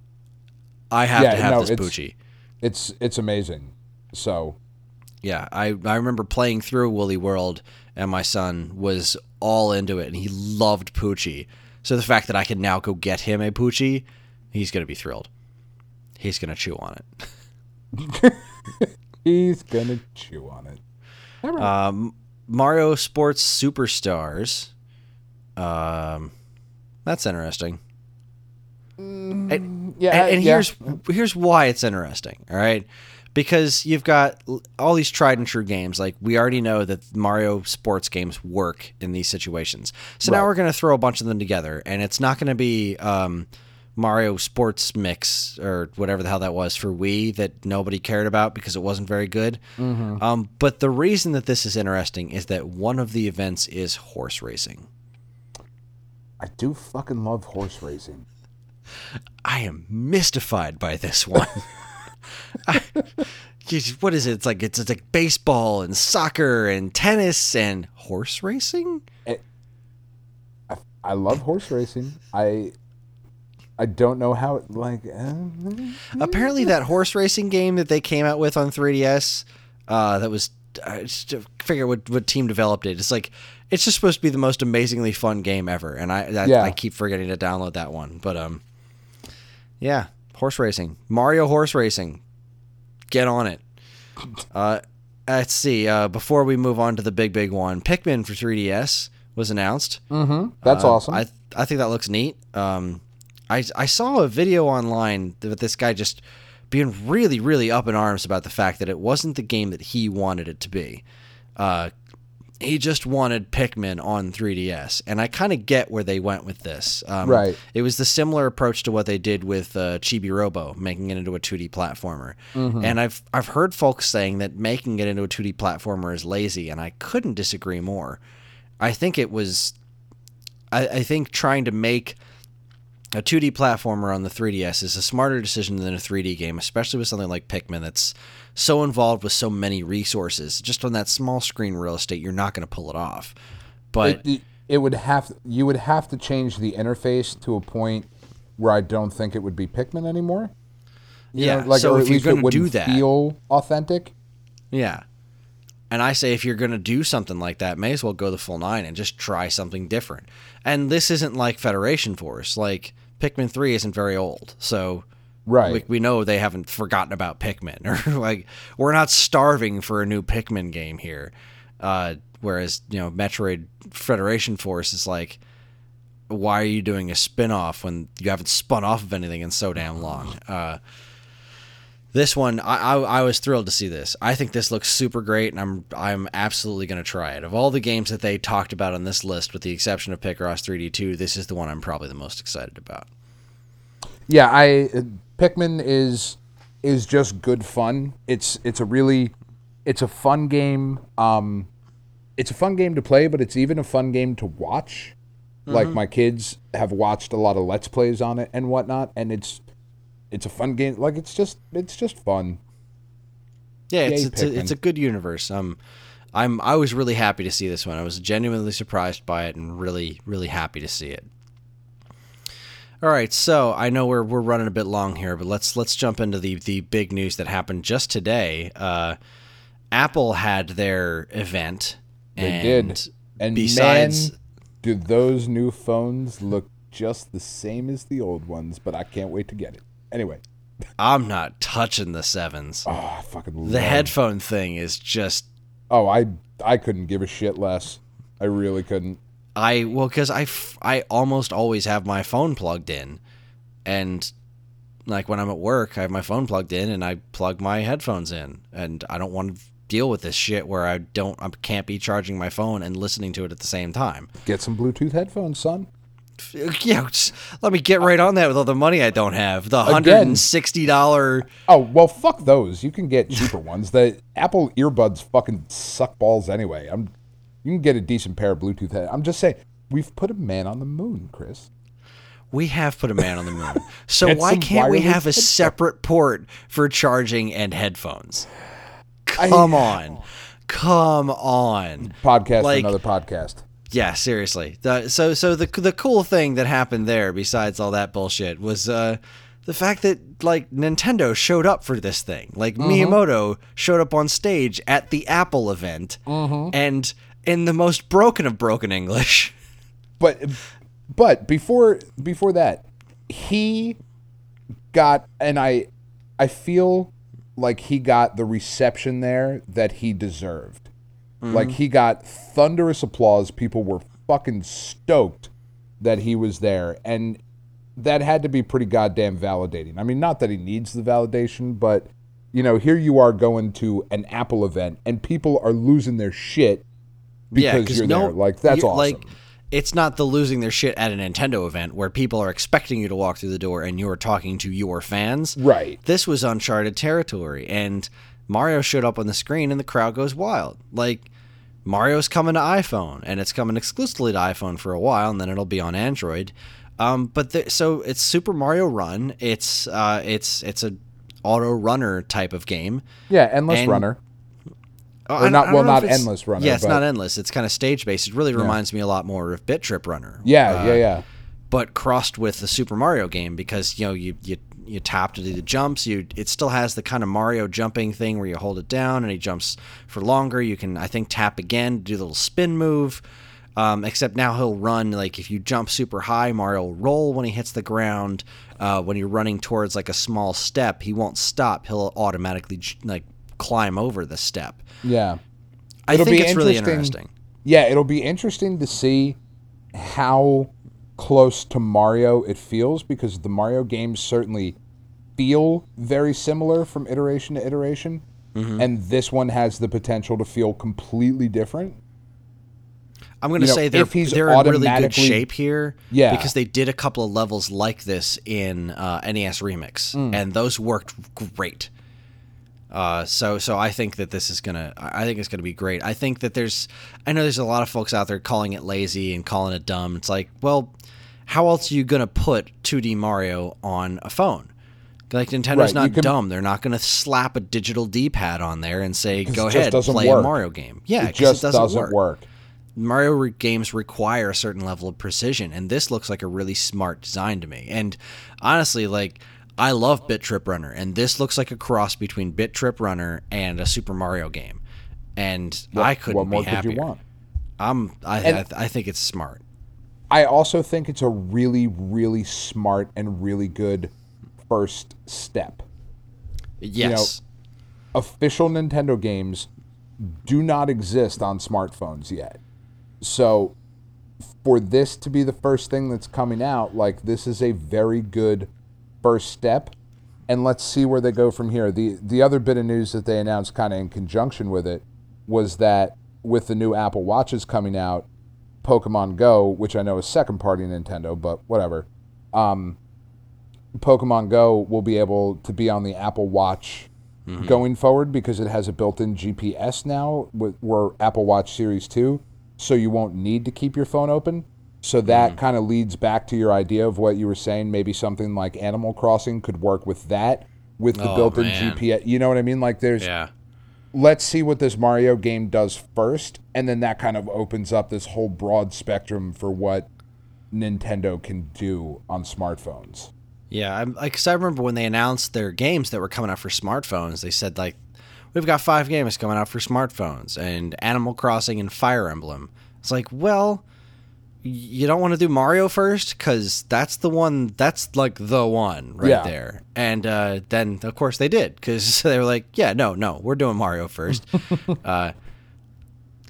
I have yeah, to have no, this it's, Poochie. It's it's amazing. So yeah, I, I remember playing through Woolly World, and my son was all into it, and he loved Poochie. So the fact that I can now go get him a Poochie, he's going to be thrilled. He's going to chew on it. He's going to chew on it. All right. Um, Mario Sports Superstars. Um, that's interesting. Mm, and, yeah, and, and yeah. here's here's why it's interesting. All right, because you've got all these tried and true games. Like we already know that Mario sports games work in these situations. So right. now we're going to throw a bunch of them together, and it's not going to be um, Mario Sports Mix or whatever the hell that was for Wii that nobody cared about because it wasn't very good. Mm-hmm. Um, but the reason that this is interesting is that one of the events is horse racing. I do fucking love horse racing. I am mystified by this one. I, what is it? It's like it's, it's like baseball and soccer and tennis and horse racing. It, I, I love horse racing. I I don't know how it like. Uh, Apparently, that horse racing game that they came out with on three D S, uh, that was I just figure what what team developed it. It's like it's just supposed to be the most amazingly fun game ever, and I I, yeah. I keep forgetting to download that one. But um. Yeah, horse racing. Mario horse racing. Get on it. Uh, let's see. Uh, before we move on to the big, big one, Pikmin for three D S was announced. Mm-hmm. That's uh, awesome. I I think that looks neat. Um, I I saw a video online with this guy just being really, really up in arms about the fact that it wasn't the game that he wanted it to be. Uh, he just wanted Pikmin on three D S, and I kind of get where they went with this. Um, right. It was the similar approach to what they did with uh, Chibi Robo, making it into a two D platformer. Mm-hmm. And I've I've heard folks saying that making it into a two D platformer is lazy, and I couldn't disagree more. I think it was. I, I think trying to make a two D platformer on the three D S is a smarter decision than a three D game, especially with something like Pikmin that's so involved with so many resources. Just on that small screen real estate, you're not going to pull it off. But it, it would have you would have to change the interface to a point where I don't think it would be Pikmin anymore. You yeah, know, like, so or if at you're least going it to wouldn't do that, feel authentic. Yeah. And I say if you're going to do something like that, may as well go the full nine and just try something different. And this isn't like Federation Force. Like, Pikmin three isn't very old, so right. we, we know they haven't forgotten about Pikmin. Or like, we're not starving for a new Pikmin game here. Uh, whereas, you know, Metroid Federation Force is like, why are you doing a spin-off when you haven't spun off of anything in so damn long? Uh, This one, I, I I was thrilled to see this. I think this looks super great, and I'm I'm absolutely going to try it. Of all the games that they talked about on this list, with the exception of Picross three D two, this is the one I'm probably the most excited about. Yeah, I Pikmin is is just good fun. It's it's a really it's a fun game. Um, it's a fun game to play, but it's even a fun game to watch. Mm-hmm. Like my kids have watched a lot of Let's Plays on it and whatnot, and it's. It's a fun game. Like it's just, it's just fun. Yeah, it's Yay, it's a, it's a good universe. Um, I'm I was really happy to see this one. I was genuinely surprised by it and really really happy to see it. All right, so I know we're we're running a bit long here, but let's let's jump into the the big news that happened just today. Uh, Apple had their event. They and did. And besides, man, do those new phones look just the same as the old ones? But I can't wait to get it. Anyway, I'm not touching the sevens. oh, I fucking love the headphone thing is just. Oh, I I couldn't give a shit less. I really couldn't. I well, because I, f- I almost always have my phone plugged in, and like when I'm at work, I have my phone plugged in, and I plug my headphones in, and I don't want to deal with this shit where I don't, I can't be charging my phone and listening to it at the same time. Get some Bluetooth headphones, son. Yeah, just let me get right on that with all the money I don't have. The one hundred sixty dollars. Oh, well, fuck those. You can get cheaper ones. The Apple earbuds fucking suck balls anyway. I'm. You can get a decent pair of Bluetooth head. I'm just saying, we've put a man on the moon, Chris. We have put a man on the moon. So Get why some can't we wireless have a headphones. separate port for charging and headphones? Come I- on. Come on. Podcast Like- for another podcast. Yeah, seriously. The, so so the the cool thing that happened there, besides all that bullshit, was uh, the fact that like Nintendo showed up for this thing. Like Miyamoto showed up on stage at the Apple event, and in the most broken of broken English. But but before before that, he got, and I I feel like he got the reception there that he deserved. Like he got thunderous applause. People were fucking stoked that he was there, and that had to be pretty goddamn validating. I mean, not that he needs the validation, but you know, here you are going to an Apple event, and people are losing their shit Yeah, because 'cause you're no, there. Like that's you- awesome. Like, it's not the losing their shit at a Nintendo event where people are expecting you to walk through the door and you're talking to your fans. Right. This was uncharted territory, and Mario showed up on the screen and the crowd goes wild. Like, Mario's coming to iPhone, and it's coming exclusively to iPhone for a while, and then it'll be on Android. Um, but the, so it's Super Mario Run. It's uh, it's it's a auto runner type of game. Yeah, endless And- runner. Oh, Or I don't- not- I don't well, know if not it's- endless runner, Yeah, it's but- not endless. It's kind of stage based. It really reminds me a lot more of Bit Trip Runner. Yeah, Uh, yeah, yeah. But crossed with the Super Mario game, because you know you you you tap to do the jumps. You it still has the kind of Mario jumping thing where you hold it down and he jumps for longer. You can, I think, tap again to do the little spin move. Um, except now he'll run, like if you jump super high, Mario will roll when he hits the ground. Uh, when you're running towards like a small step, he won't stop. He'll automatically j- like climb over the step. Yeah. I It'll think be it's really interesting- interesting. Yeah, it'll be interesting to see how close to Mario it feels, because the Mario games certainly feel very similar from iteration to iteration, Mm-hmm. and this one has the potential to feel completely different. I'm going to You know, say they're, if he's they're in really good automatically- shape here, Yeah. because they did a couple of levels like this in uh, N E S Remix, Mm. and those worked great. Uh, so, so I think that this is gonna. I think it's gonna be great. I think that there's. I know there's a lot of folks out there calling it lazy and calling it dumb. It's like, well, how else are you gonna put two D Mario on a phone? Like, Nintendo's Right, you not can- dumb. They're not gonna slap a digital D-pad on there and say, Because "Go it just ahead, doesn't play a work. Mario game." Yeah, It 'cause just it doesn't, doesn't work. work. Mario re- games require a certain level of precision, and this looks like a really smart design to me. And honestly, like, I love Bit Trip Runner, and this looks like a cross between Bit Trip Runner and a Super Mario game. And What- I couldn't what more be happier. could you want? I'm, I, And- I, I think it's smart. I also think it's a really, really smart and really good first step. Yes. Official Nintendo games do not exist on smartphones yet. So for this to be the first thing that's coming out, like, this is a very good first step. And let's see where they go from here. The the other bit of news that they announced kind of in conjunction with it was that with the new Apple Watches coming out, Pokemon Go, which I know is second party Nintendo, but whatever. Um, Pokemon Go will be able to be on the Apple Watch Mm-hmm. going forward, because it has a built-in G P S now with we're Apple Watch Series two, so you won't need to keep your phone open. So that Mm-hmm. kind of leads back to your idea of what you were saying. Maybe something like Animal Crossing could work with that, with the Oh, built-in man. G P S. You know what I mean? Like, there's Yeah. let's see what this Mario game does first, and then that kind of opens up this whole broad spectrum for what Nintendo can do on smartphones. Yeah, I'm like, 'cause I remember when they announced their games that were coming out for smartphones, they said, like, we've got five games coming out for smartphones, and Animal Crossing and Fire Emblem. It's like, well, y- you don't want to do Mario first, because that's the one, that's like the one right Yeah. there. And uh, then, of course, they did, because they were like, yeah, no, no, we're doing Mario first. uh,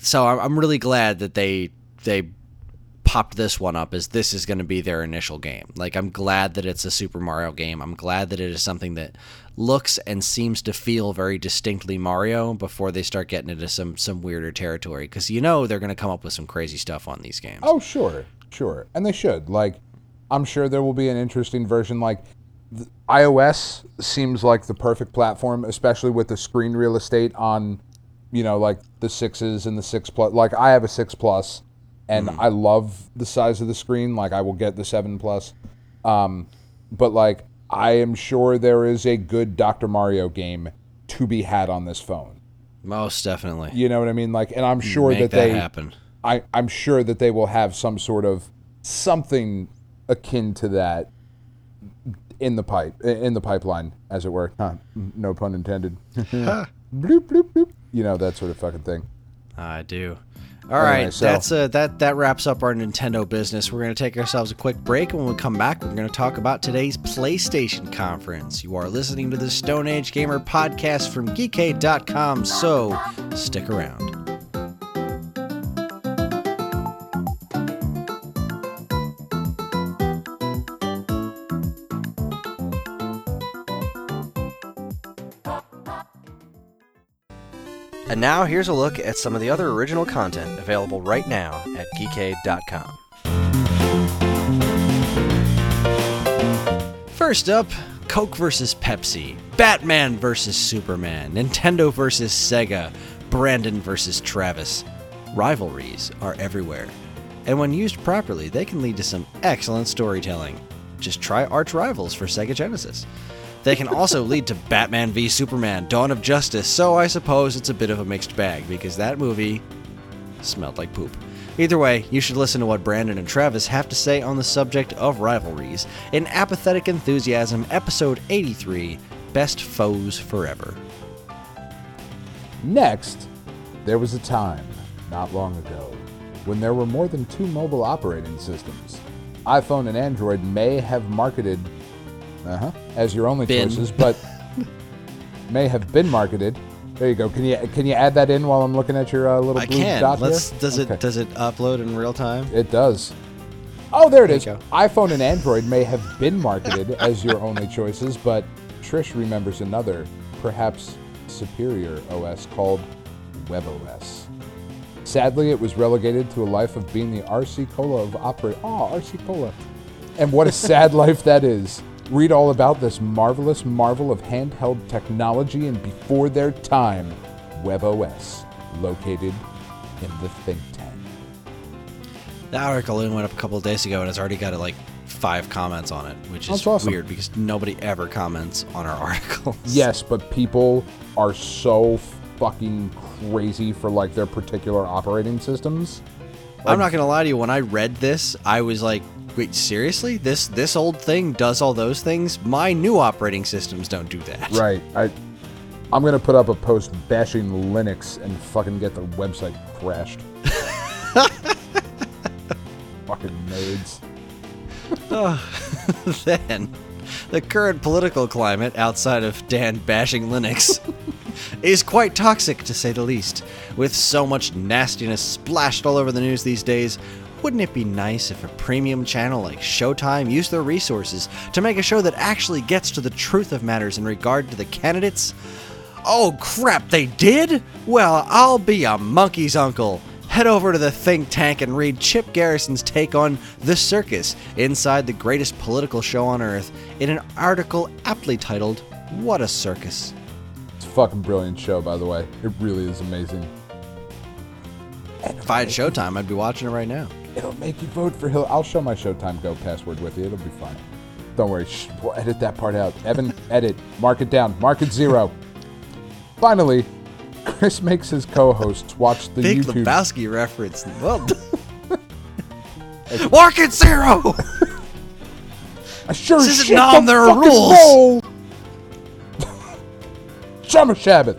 so I'm, I'm really glad that they they popped this one up as this is going to be their initial game. Like, I'm glad that it's a Super Mario game. I'm glad that it is something that looks and seems to feel very distinctly Mario before they start getting into some some weirder territory, because you know they're going to come up with some crazy stuff on these games. Oh, sure, sure. And they should. Like, I'm sure there will be an interesting version. Like, the iOS seems like the perfect platform, especially with the screen real estate on, you know, like the sixes and the six plus. Like, I have a six plus, and mm. I love the size of the screen. Like, I will get the seven plus. Um, but, like, I am sure there is a good Doctor Mario game to be had on this phone. Most definitely. You know what I mean? Like, and I'm sure Make that, that they happen. I, I'm sure that they will have some sort of something akin to that in the pipe in the pipeline, as it were. Huh, no pun intended. bloop, bloop, bloop. You know, that sort of fucking thing. I do. All Anyway, right, so- that's uh, that that wraps up our Nintendo business. We're going to take ourselves a quick break, and when we come back, we're going to talk about today's PlayStation conference. You are listening to the Stone Age Gamer podcast from geekade dot com, so stick around. And now, here's a look at some of the other original content available right now at geekade dot com. First up, Coke versus Pepsi, Batman versus Superman, Nintendo versus Sega, Brandon versus Travis. Rivalries are everywhere, and when used properly, they can lead to some excellent storytelling. Just try Arch Rivals for Sega Genesis. They can also lead to Batman v Superman, Dawn of Justice, so I suppose it's a bit of a mixed bag, because that movie smelled like poop. Either way, you should listen to what Brandon and Travis have to say on the subject of rivalries in Apathetic Enthusiasm, Episode eighty-three, Best Foes Forever. Next, there was a time, not long ago, when there were more than two mobile operating systems. iPhone and Android may have marketed uh-huh, as your only Been. choices, but may have been marketed. There you go. Can you can you add that in while I'm looking at your uh, little I blue can. dot Let's, here? does Okay. it does it upload in real time? It does. Oh, there it There is. you go. iPhone and Android may have been marketed as your only choices, but Trish remembers another, perhaps superior O S called WebOS. Sadly, it was relegated to a life of being the R C Cola of opera. Oh, R C Cola. And what a sad life that is. Read all about this marvelous marvel of handheld technology and before their time, WebOS, located in the think tank. The article only went up a couple of days ago, and it's already got like five comments on it, which is That's awesome. weird because nobody ever comments on our articles. Yes, but people are so fucking crazy for like their particular operating systems. I'm not gonna lie to you. When I read this, I was like, "Wait, seriously? This this old thing does all those things? My new operating systems don't do that." Right. I, I'm gonna put up a post bashing Linux and fucking get the website crashed. Fucking nerds. Then, the current political climate outside of Dan bashing Linux is quite toxic, to say the least. With so much nastiness splashed all over the news these days, wouldn't it be nice if a premium channel like Showtime used their resources to make a show that actually gets to the truth of matters in regard to the candidates? Oh crap, they did? Well, I'll be a monkey's uncle. Head over to the think tank and read Chip Garrison's take on The Circus inside the greatest political show on earth in an article aptly titled, What a Circus. It's a fucking brilliant show, by the way. It really is amazing. If I had Showtime, I'd be watching it right now. It'll make you vote for Hill. I'll share my Showtime Go password with you. It'll be fine. Don't worry. Shh, we'll edit that part out. Evan, edit. Mark it down. Mark it zero. Finally, Chris makes his co-hosts watch the Big YouTube. Lebowski reference. Well done. Mark it zero! I sure This as isn't shit Nom, don't there are fucking rules. roll. Summer Shabbat.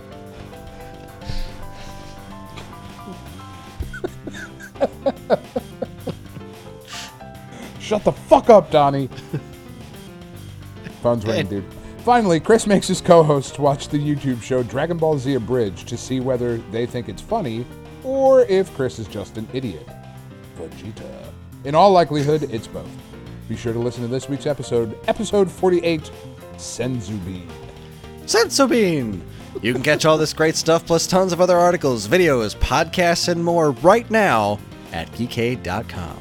Shut the fuck up, Donnie. Phone's ringing, dude. Finally, Chris makes his co-hosts watch the YouTube show Dragon Ball Z Abridged to see whether they think it's funny or if Chris is just an idiot. Vegeta. In all likelihood, it's both. Be sure to listen to this week's episode, episode forty-eight, Senzu Bean. Senzu Bean! You can catch all this great stuff plus tons of other articles, videos, podcasts, and more right now at geekade dot com.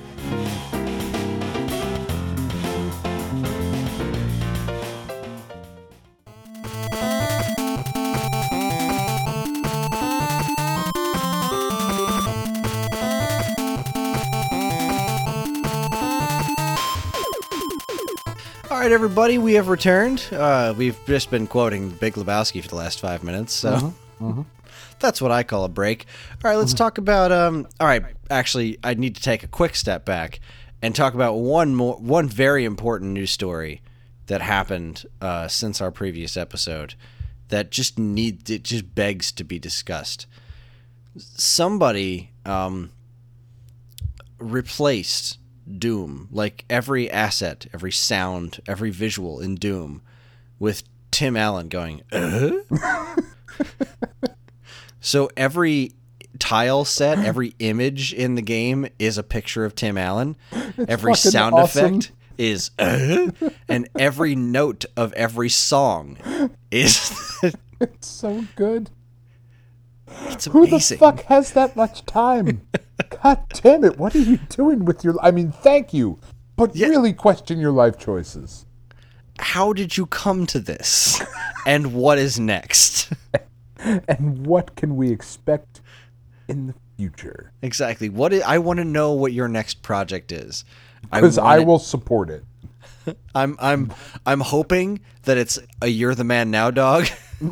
All right, everybody, we have returned. Uh, we've just been quoting Big Lebowski for the last five minutes, so Mm-hmm. Mm-hmm. that's what I call a break. All right, let's Mm-hmm. talk about. Um, all right, actually, I need to take a quick step back and talk about one more, one very important news story that happened uh, since our previous episode that just need it just begs to be discussed. Somebody um, replaced Doom, like every asset, every sound, every visual in Doom, with Tim Allen going, uh? So every tile set, every image in the game is a picture of Tim Allen. It's every fucking sound awesome. effect is, uh? And every note of every song is. It's so good. It's Who amazing. the fuck has that much time? God damn it, what are you doing with your... I mean, thank you, but Yeah. really question your life choices. How did you come to this? And what is next? And what can we expect in the future? Exactly. What is, I want to know what your next project is. Because want I it- will support it. I'm I'm I'm hoping that it's a You're the Man Now dog.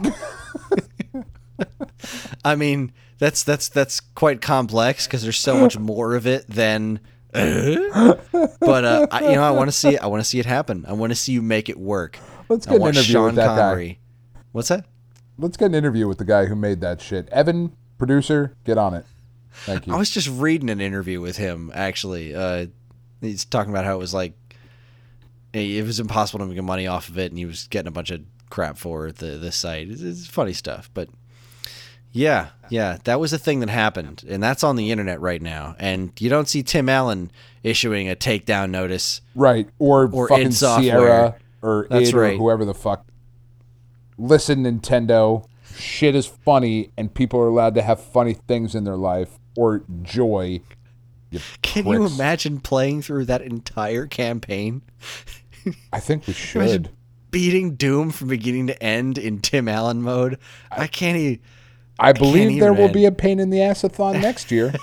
I mean, that's that's that's quite complex because there's so much more of it than. Uh, but uh, I, you know, I want to see it. I want to see it happen. I want to see you make it work. Let's I get an want interview Sean with that Connery. What's that? guy. Let's get an interview with the guy who made that shit. Evan, producer, get on it. Thank you. I was just reading an interview with him, actually. Uh, he's talking about how it was like, it was impossible to make money off of it, and he was getting a bunch of crap for the, the site. It's, it's funny stuff, but yeah, yeah, that was a thing that happened, and that's on the internet right now. And you don't see Tim Allen issuing a takedown notice. Right. Or, Or fucking id Software. Sierra or That's id right. or whoever the fuck. Listen, Nintendo, shit is funny, and people are allowed to have funny things in their life or joy. You Can you pricks. imagine playing through that entire campaign? I think we should. Imagine beating Doom from beginning to end in Tim Allen mode. I can't even. I believe can't there will even. be a pain in the ass-a-thon next year.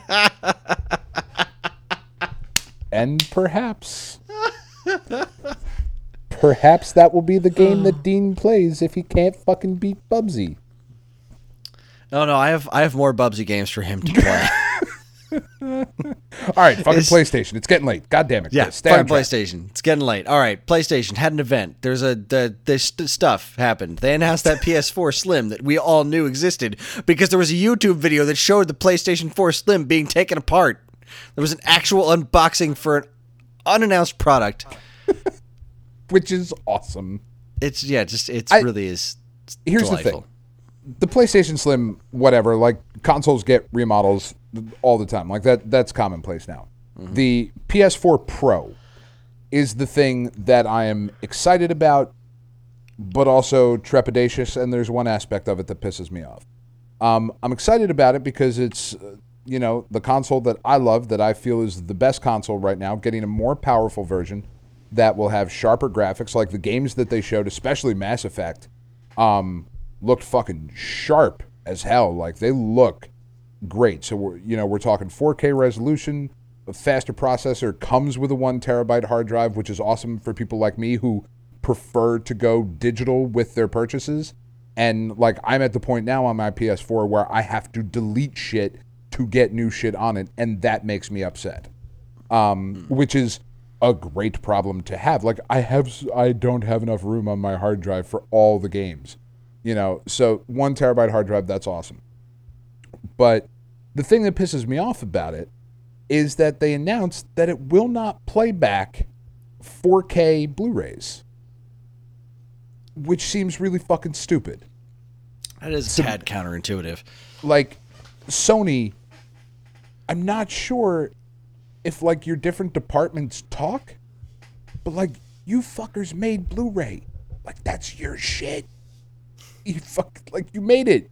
And perhaps, perhaps that will be the game that Dean plays if he can't fucking beat Bubsy. No, no, I have I have more Bubsy games for him to play. All right, fucking It's- PlayStation. It's getting late. God damn it. Yeah, Chris. Stay on fucking track. PlayStation. It's getting late. All right, PlayStation had an event. There's a the this st- stuff happened. They announced that P S four Slim that we all knew existed because there was a YouTube video that showed the PlayStation four Slim being taken apart. There was an actual unboxing for an unannounced product. Which is awesome. It's yeah, just it's I- really is. Here's delightful. the thing. The PlayStation Slim, whatever, like consoles get remodels all the time. Like that that's commonplace now. Mm-hmm. The P S four Pro is the thing that I am excited about, but also trepidatious, and there's one aspect of it that pisses me off. Um, I'm excited about it because it's, uh, you know, the console that I love, that I feel is the best console right now, getting a more powerful version that will have sharper graphics, like the games that they showed, especially Mass Effect, um, looked fucking sharp as hell. Like, they look great. So, we're, you know, we're talking four K resolution, a faster processor, comes with a one terabyte hard drive, which is awesome for people like me who prefer to go digital with their purchases. And, like, I'm at the point now on my P S four where I have to delete shit to get new shit on it, and that makes me upset. Um, which is a great problem to have. Like, I have, I don't have enough room on my hard drive for all the games, you know. So one terabyte hard drive, that's awesome. But the thing that pisses me off about it is that they announced that it will not play back four K Blu-rays. which seems really fucking stupid. That is a So- tad counterintuitive. Like, Sony, I'm not sure if, like, your different departments talk, but, like, you fuckers made Blu-ray. Like, that's your shit. You fuck, like, you made it.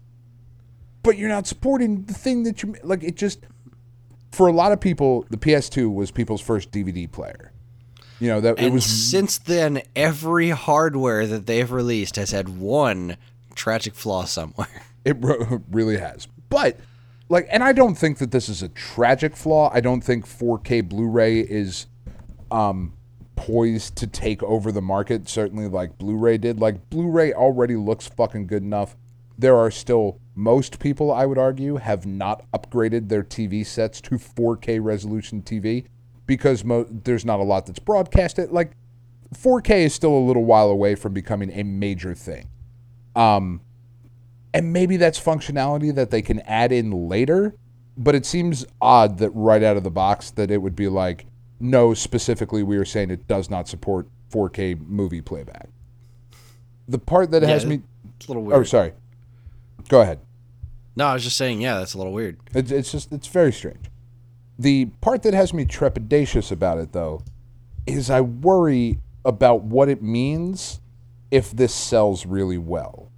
But you're not supporting the thing that you, like, it just, for a lot of people, the P S two was people's first D V D player. You know, that it And was, since then, every hardware that they've released has had one tragic flaw somewhere. it ro- really has. But, like, and I don't think that this is a tragic flaw. I don't think four K Blu-ray is um, poised to take over the market, certainly like Blu-ray did. Like, Blu-ray already looks fucking good enough. There are still, most people, I would argue, have not upgraded their T V sets to four K resolution T V because mo- there's not a lot that's broadcasted. Like, four K is still a little while away from becoming a major thing. Um, and maybe that's functionality that they can add in later, but it seems odd that right out of the box that it would be like, no, specifically we are saying it does not support four K movie playback. The part that Yeah, has me... It's a little weird. Oh, sorry. Go ahead. No, I was just saying, yeah, that's a little weird. It's, it's just, it's very strange. The part that has me trepidatious about it, though, is I worry about what it means if this sells really well.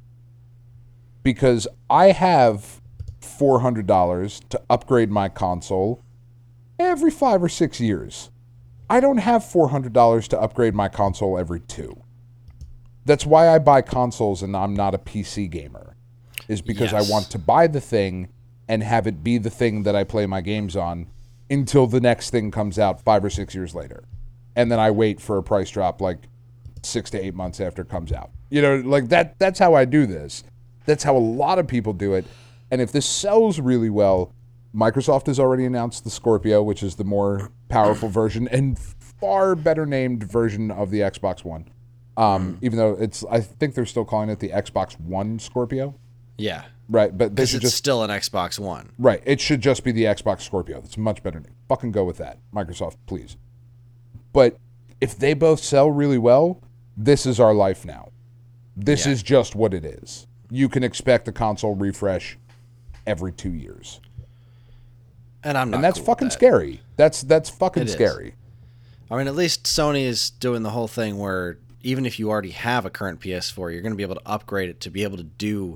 Because I have four hundred dollars to upgrade my console every five or six years. I don't have four hundred dollars to upgrade my console every two. That's why I buy consoles and I'm not a P C gamer. Is because Yes. I want to buy the thing and have it be the thing that I play my games on until the next thing comes out five or six years later. And then I wait for a price drop like six to eight months after it comes out. You know, like that. That's how I do this. That's how a lot of people do it. And if this sells really well, Microsoft has already announced the Scorpio, which is the more powerful version and far better named version of the Xbox One. Um, even though it's, I think they're still calling it the Xbox One Scorpio. Yeah. Right, but they Because should it's just still an Xbox One. right. It should just be the Xbox Scorpio. That's a much better name. Fucking go with that, Microsoft, please. But if they both sell really well, this is our life now. This Yeah. is just what it is. You can expect a console refresh every two years, And I'm not and that's cool with fucking that. scary. That's that's fucking It is. scary. I mean, at least Sony is doing the whole thing where even if you already have a current P S four, you're going to be able to upgrade it to be able to do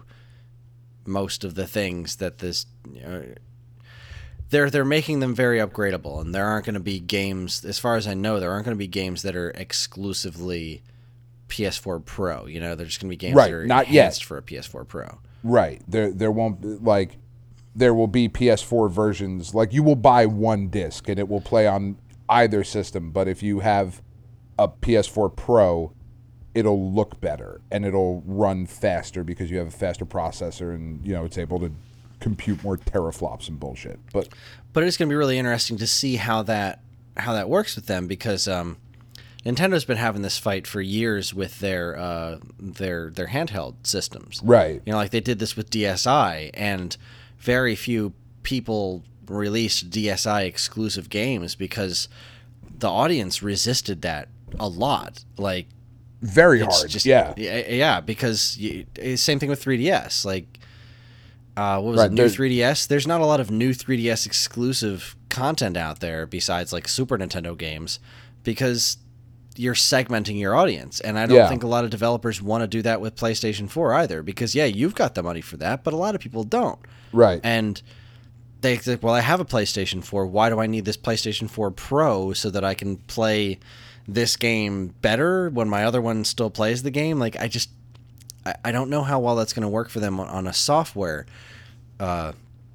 most of the things that this. You know, they're they're making them very upgradable, and there aren't going to be games, as far as I know, there aren't going to be games that are exclusively P S four Pro. You know, there's going to be games Right, that are not yet. enhanced for a P S four Pro. Right. There there won't be, like there will be P S four versions. Like you will buy one disc and it will play on either system, but if you have a P S four Pro, it'll look better and it'll run faster because you have a faster processor and you know it's able to compute more teraflops and bullshit. But But it's going to be really interesting to see how that how that works with them because um, Nintendo's been having this fight for years with their uh, their their handheld systems. right. You know, like they did this with D S I, and very few people released D S I exclusive games because the audience resisted that a lot. Like Very it's hard. just yeah. yeah, yeah, because you, same thing with three D S. Like uh, what was Right, it? New there's- three D S. There's not a lot of new three D S exclusive content out there besides like Super Nintendo games because you're segmenting your audience, and I don't Yeah. think a lot of developers want to do that with PlayStation four either. Because yeah, you've got the money for that, but a lot of people don't. Right. And they think, well, I have a PlayStation four. Why do I need this PlayStation four Pro so that I can play this game better when my other one still plays the game? Like, I just, I, I don't know how well that's going to work for them on, on a software, uh,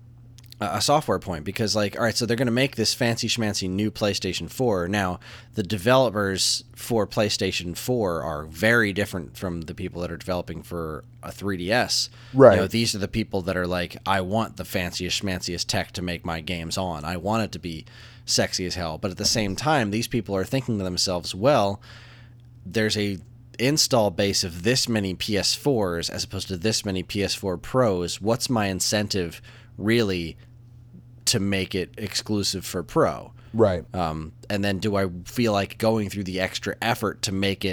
a software point. Because, like, all right, so they're going to make this fancy schmancy new PlayStation four. Now, the developers for PlayStation four are very different from the people that are developing for a three D S. Right. You know, these are the people that are like, I want the fanciest, schmanciest tech to make my games on. I want it to be sexy as hell. But at the same time, these people are thinking to themselves, well, there's a install base of this many P S fours as opposed to this many P S four Pros. What's my incentive really to make it exclusive for Pro? Right. Um, and then do I feel like going through the extra effort to make it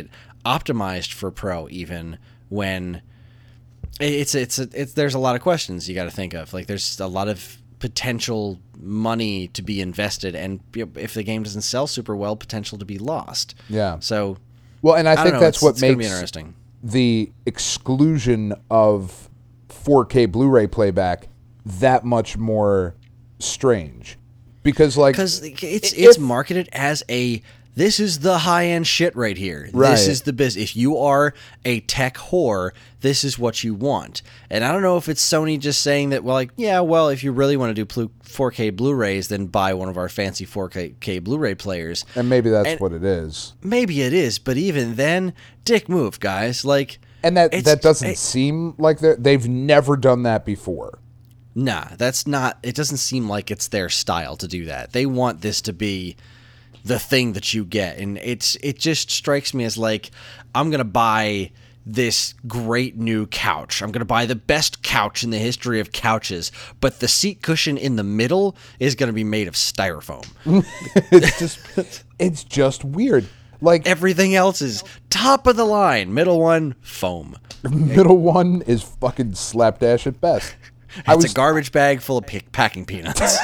optimized for Pro even when it's it's it's there's a lot of questions you got to think of. Like there's a lot of potential money to be invested, and if the game doesn't sell super well, potential to be lost. Yeah. So, well, and I, I think know, that's it's, what it's gonna makes be interesting. The exclusion of four K Blu-ray playback that much more strange, because like because it's if, it's marketed as a this is the high end shit right here. Right. This is the business. If you are a tech whore, this is what you want. And I don't know if it's Sony just saying that, well, like, yeah, well, if you really want to do four K Blu-rays, then buy one of our fancy four K Blu-ray players. And maybe that's and what it is. Maybe it is, but even then, dick move, guys. Like, and that that doesn't it, seem like they they've never done that before. Nah, that's not. It doesn't seem like it's their style to do that. They want this to be the thing that you get, and it's it just strikes me as like, I'm gonna buy this great new couch. I'm gonna buy the best couch in the history of couches, but the seat cushion in the middle is gonna be made of styrofoam. it's just it's just weird. Like everything else is top of the line. Middle one, foam. Middle one is fucking slapdash at best. It's I was, a garbage bag full of pick, packing peanuts.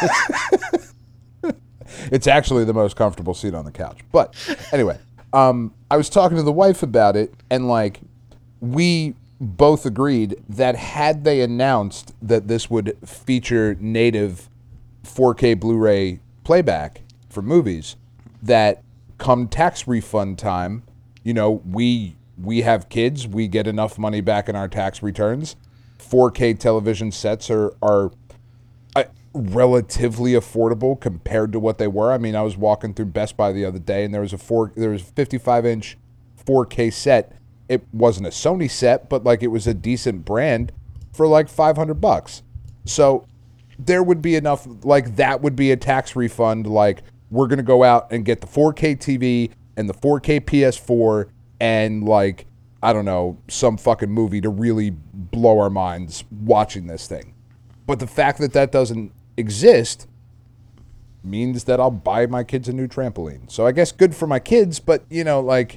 It's actually the most comfortable seat on the couch. But anyway, um, I was talking to the wife about it, and like we both agreed that had they announced that this would feature native four K Blu-ray playback for movies, that come tax refund time, you know, we we have kids, we get enough money back in our tax returns. four K television sets are are uh, relatively affordable compared to what they were. I mean, I was walking through Best Buy the other day, and there was a four there was a fifty-five inch four K set. It wasn't a Sony set, but like it was a decent brand for like five hundred bucks. So there would be enough, like that would be a tax refund. Like, we're going to go out and get the four K T V and the four K P S four and like, I don't know, some fucking movie to really blow our minds watching this thing. But the fact that that doesn't exist means that I'll buy my kids a new trampoline. So I guess good for my kids, but you know, like,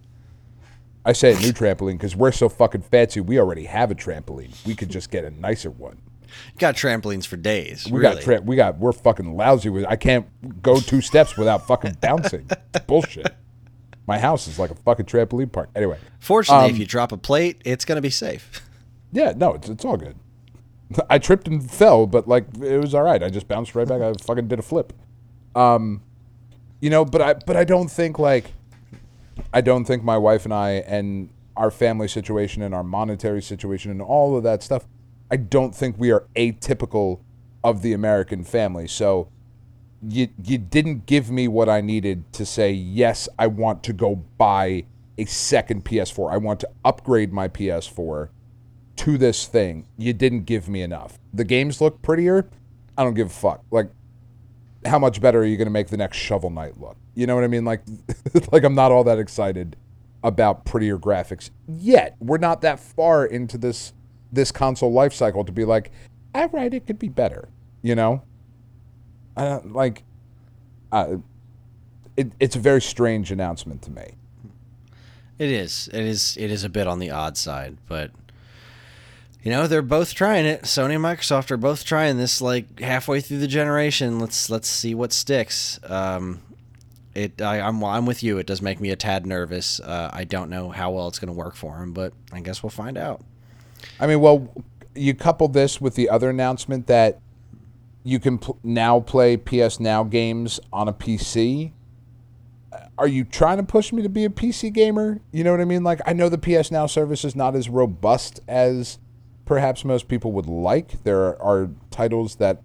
I say a new trampoline because we're so fucking fancy, we already have a trampoline. We could just get a nicer one. Got trampolines for days. We really. got tra- we got we're fucking lousy with. I can't go two steps without fucking bouncing. It's bullshit. My house is like a fucking trampoline park. Anyway, fortunately, um, if you drop a plate, it's gonna be safe. Yeah, no, it's it's all good. I tripped and fell, but like it was all right. I just bounced right back. I fucking did a flip. Um, you know, but I but I don't think like I don't think my wife and I and our family situation and our monetary situation and all of that stuff, I don't think we are atypical of the American family. So you you didn't give me what I needed to say, yes, I want to go buy a second P S four. I want to upgrade my P S four to this thing. You didn't give me enough. The games look prettier. I don't give a fuck. Like, how much better are you going to make the next Shovel Knight look? You know what I mean? Like, like I'm not all that excited about prettier graphics yet. We're not that far into this this console life cycle to be like, all right, it could be better. You know, I don't like. Uh, it, it's a very strange announcement to me. It is. It is. It is a bit on the odd side, but you know, they're both trying it. Sony and Microsoft are both trying this, like halfway through the generation. Let's let's see what sticks. Um, it. I, I'm I'm with you. It does make me a tad nervous. Uh, I don't know how well it's going to work for them, but I guess we'll find out. I mean, well, you couple this with the other announcement that you can pl- now play P S Now games on a P C. Are you trying to push me to be a P C gamer? You know what I mean? Like, I know the P S Now service is not as robust as perhaps most people would like. There are titles that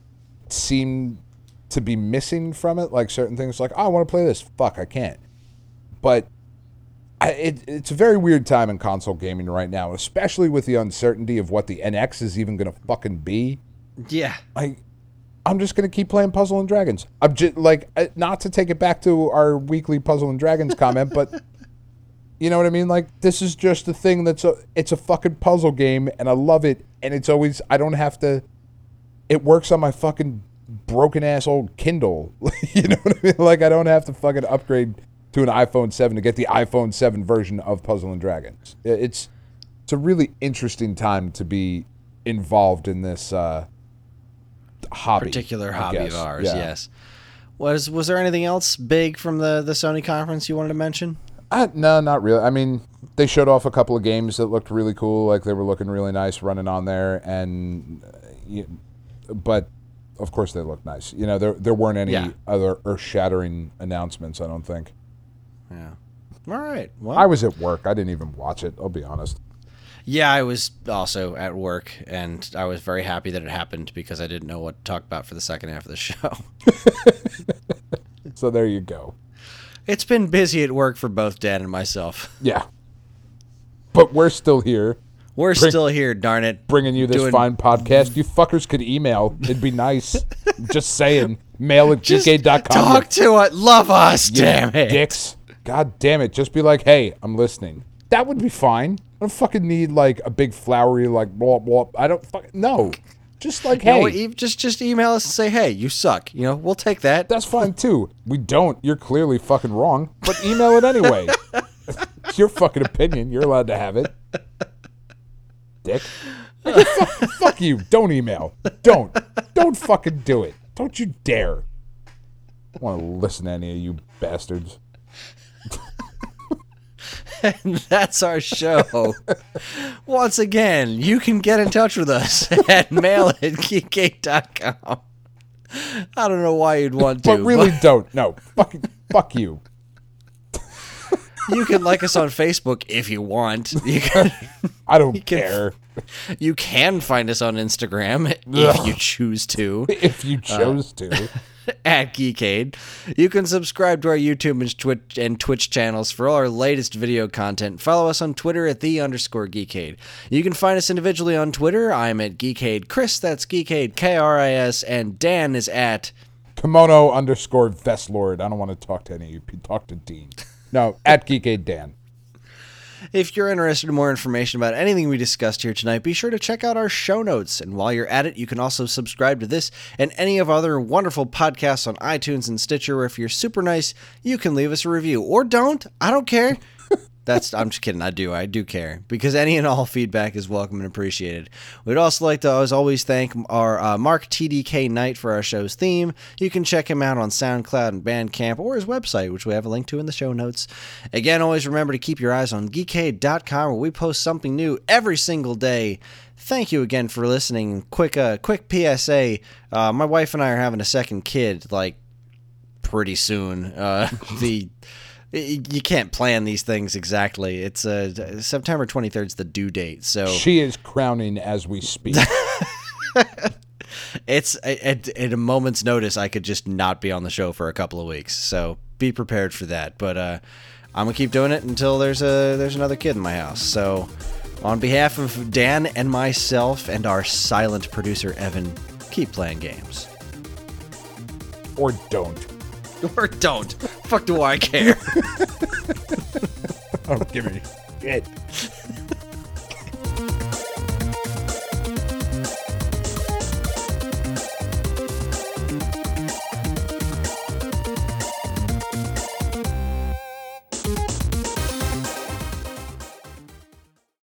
seem to be missing from it, like certain things like, oh, I want to play this. Fuck, I can't. But I, it, it's a very weird time in console gaming right now, especially with the uncertainty of what the N X is even going to fucking be. Yeah. I, I'm just going to keep playing Puzzle and Dragons. I'm just, like, not to take it back to our weekly Puzzle and Dragons comment, but you know what I mean? Like, this is just a thing that's a, it's a fucking puzzle game, and I love it, and it's always, I don't have to, it works on my fucking broken ass old Kindle. You know what I mean? Like, I don't have to fucking upgrade to an iPhone seven to get the iPhone seven version of Puzzle and Dragons. It's it's a really interesting time to be involved in this uh, hobby. Particular I hobby guess. of ours, Yeah. yes. Was was there anything else big from the, the Sony conference you wanted to mention? Uh, no, not really. I mean, they showed off a couple of games that looked really cool, like they were looking really nice running on there, and uh, you, but of course they looked nice. You know, there there weren't any Yeah. other earth-shattering announcements, I don't think. Yeah. All right. Well, I was at work. I didn't even watch it, I'll be honest. yeah, I was also at work, and I was very happy that it happened because I didn't know what to talk about for the second half of the show. So there you go. It's been busy at work for both Dan and myself. Yeah. But we're still here, We're Bring- still here, darn it. bringing you this Doing- fine podcast. You fuckers could email. It'd be nice. Just saying. Mail at Just geekade dot com. talk to it. Love us, You damn it. dicks. God damn it. Just be like, hey, I'm listening. That would be fine. I don't fucking need like a big flowery like blah blah. I don't fucking no. Just like You know hey, what, e- just just email us and say, hey, you suck. You know, we'll take that. that's fine too. We don't. You're clearly fucking wrong, but email it anyway. It's your fucking opinion. You're allowed to have it. Dick. fuck, fuck you. Don't email. Don't. Don't fucking do it. Don't you dare. I don't want to listen to any of you bastards. And that's our show. Once again, you can get in touch with us at mail at geekade dot com. I don't know why you'd want to. But really don't. No. Fucking fuck you. You can like us on Facebook if you want. You can, I don't can- care. you can find us on Instagram if you choose to, If you chose to. at Geekade. You can subscribe to our YouTube and Twitch and Twitch channels for all our latest video content. Follow us on Twitter at the underscore Geekade. You can find us individually on Twitter. I'm at Geekade Chris. That's Geekade K R I S, and Dan is at. Kimono underscore Vestlord. I don't want to talk to any of you. Talk to Dean. No, at Geekade Dan. If you're interested in more information about anything we discussed here tonight, be sure to check out our show notes. And while you're at it, you can also subscribe to this and any of our other wonderful podcasts on iTunes and Stitcher. Or if you're super nice, you can leave us a review. Or don't. I don't care. That's I'm just kidding. I do. I do care. Because any and all feedback is welcome and appreciated. We'd also like to, as always, thank our uh, Mark T D K Knight for our show's theme. You can check him out on SoundCloud and Bandcamp or his website, which we have a link to in the show notes. Again, always remember to keep your eyes on geekade dot com, where we post something new every single day. Thank you again for listening. Quick, uh, quick P S A. Uh, my wife and I are having a second kid, like, pretty soon. Uh, the... You can't plan these things exactly. It's uh, September twenty-third is the due date. So She is crowning as we speak. it's at, at a moment's notice, I could just not be on the show for a couple of weeks. So be prepared for that. But uh, I'm gonna keep doing it until there's a there's another kid in my house. So on behalf of Dan and myself and our silent producer Evan, keep playing games. Or don't. Or don't. Fuck do I care? Don't give me shit.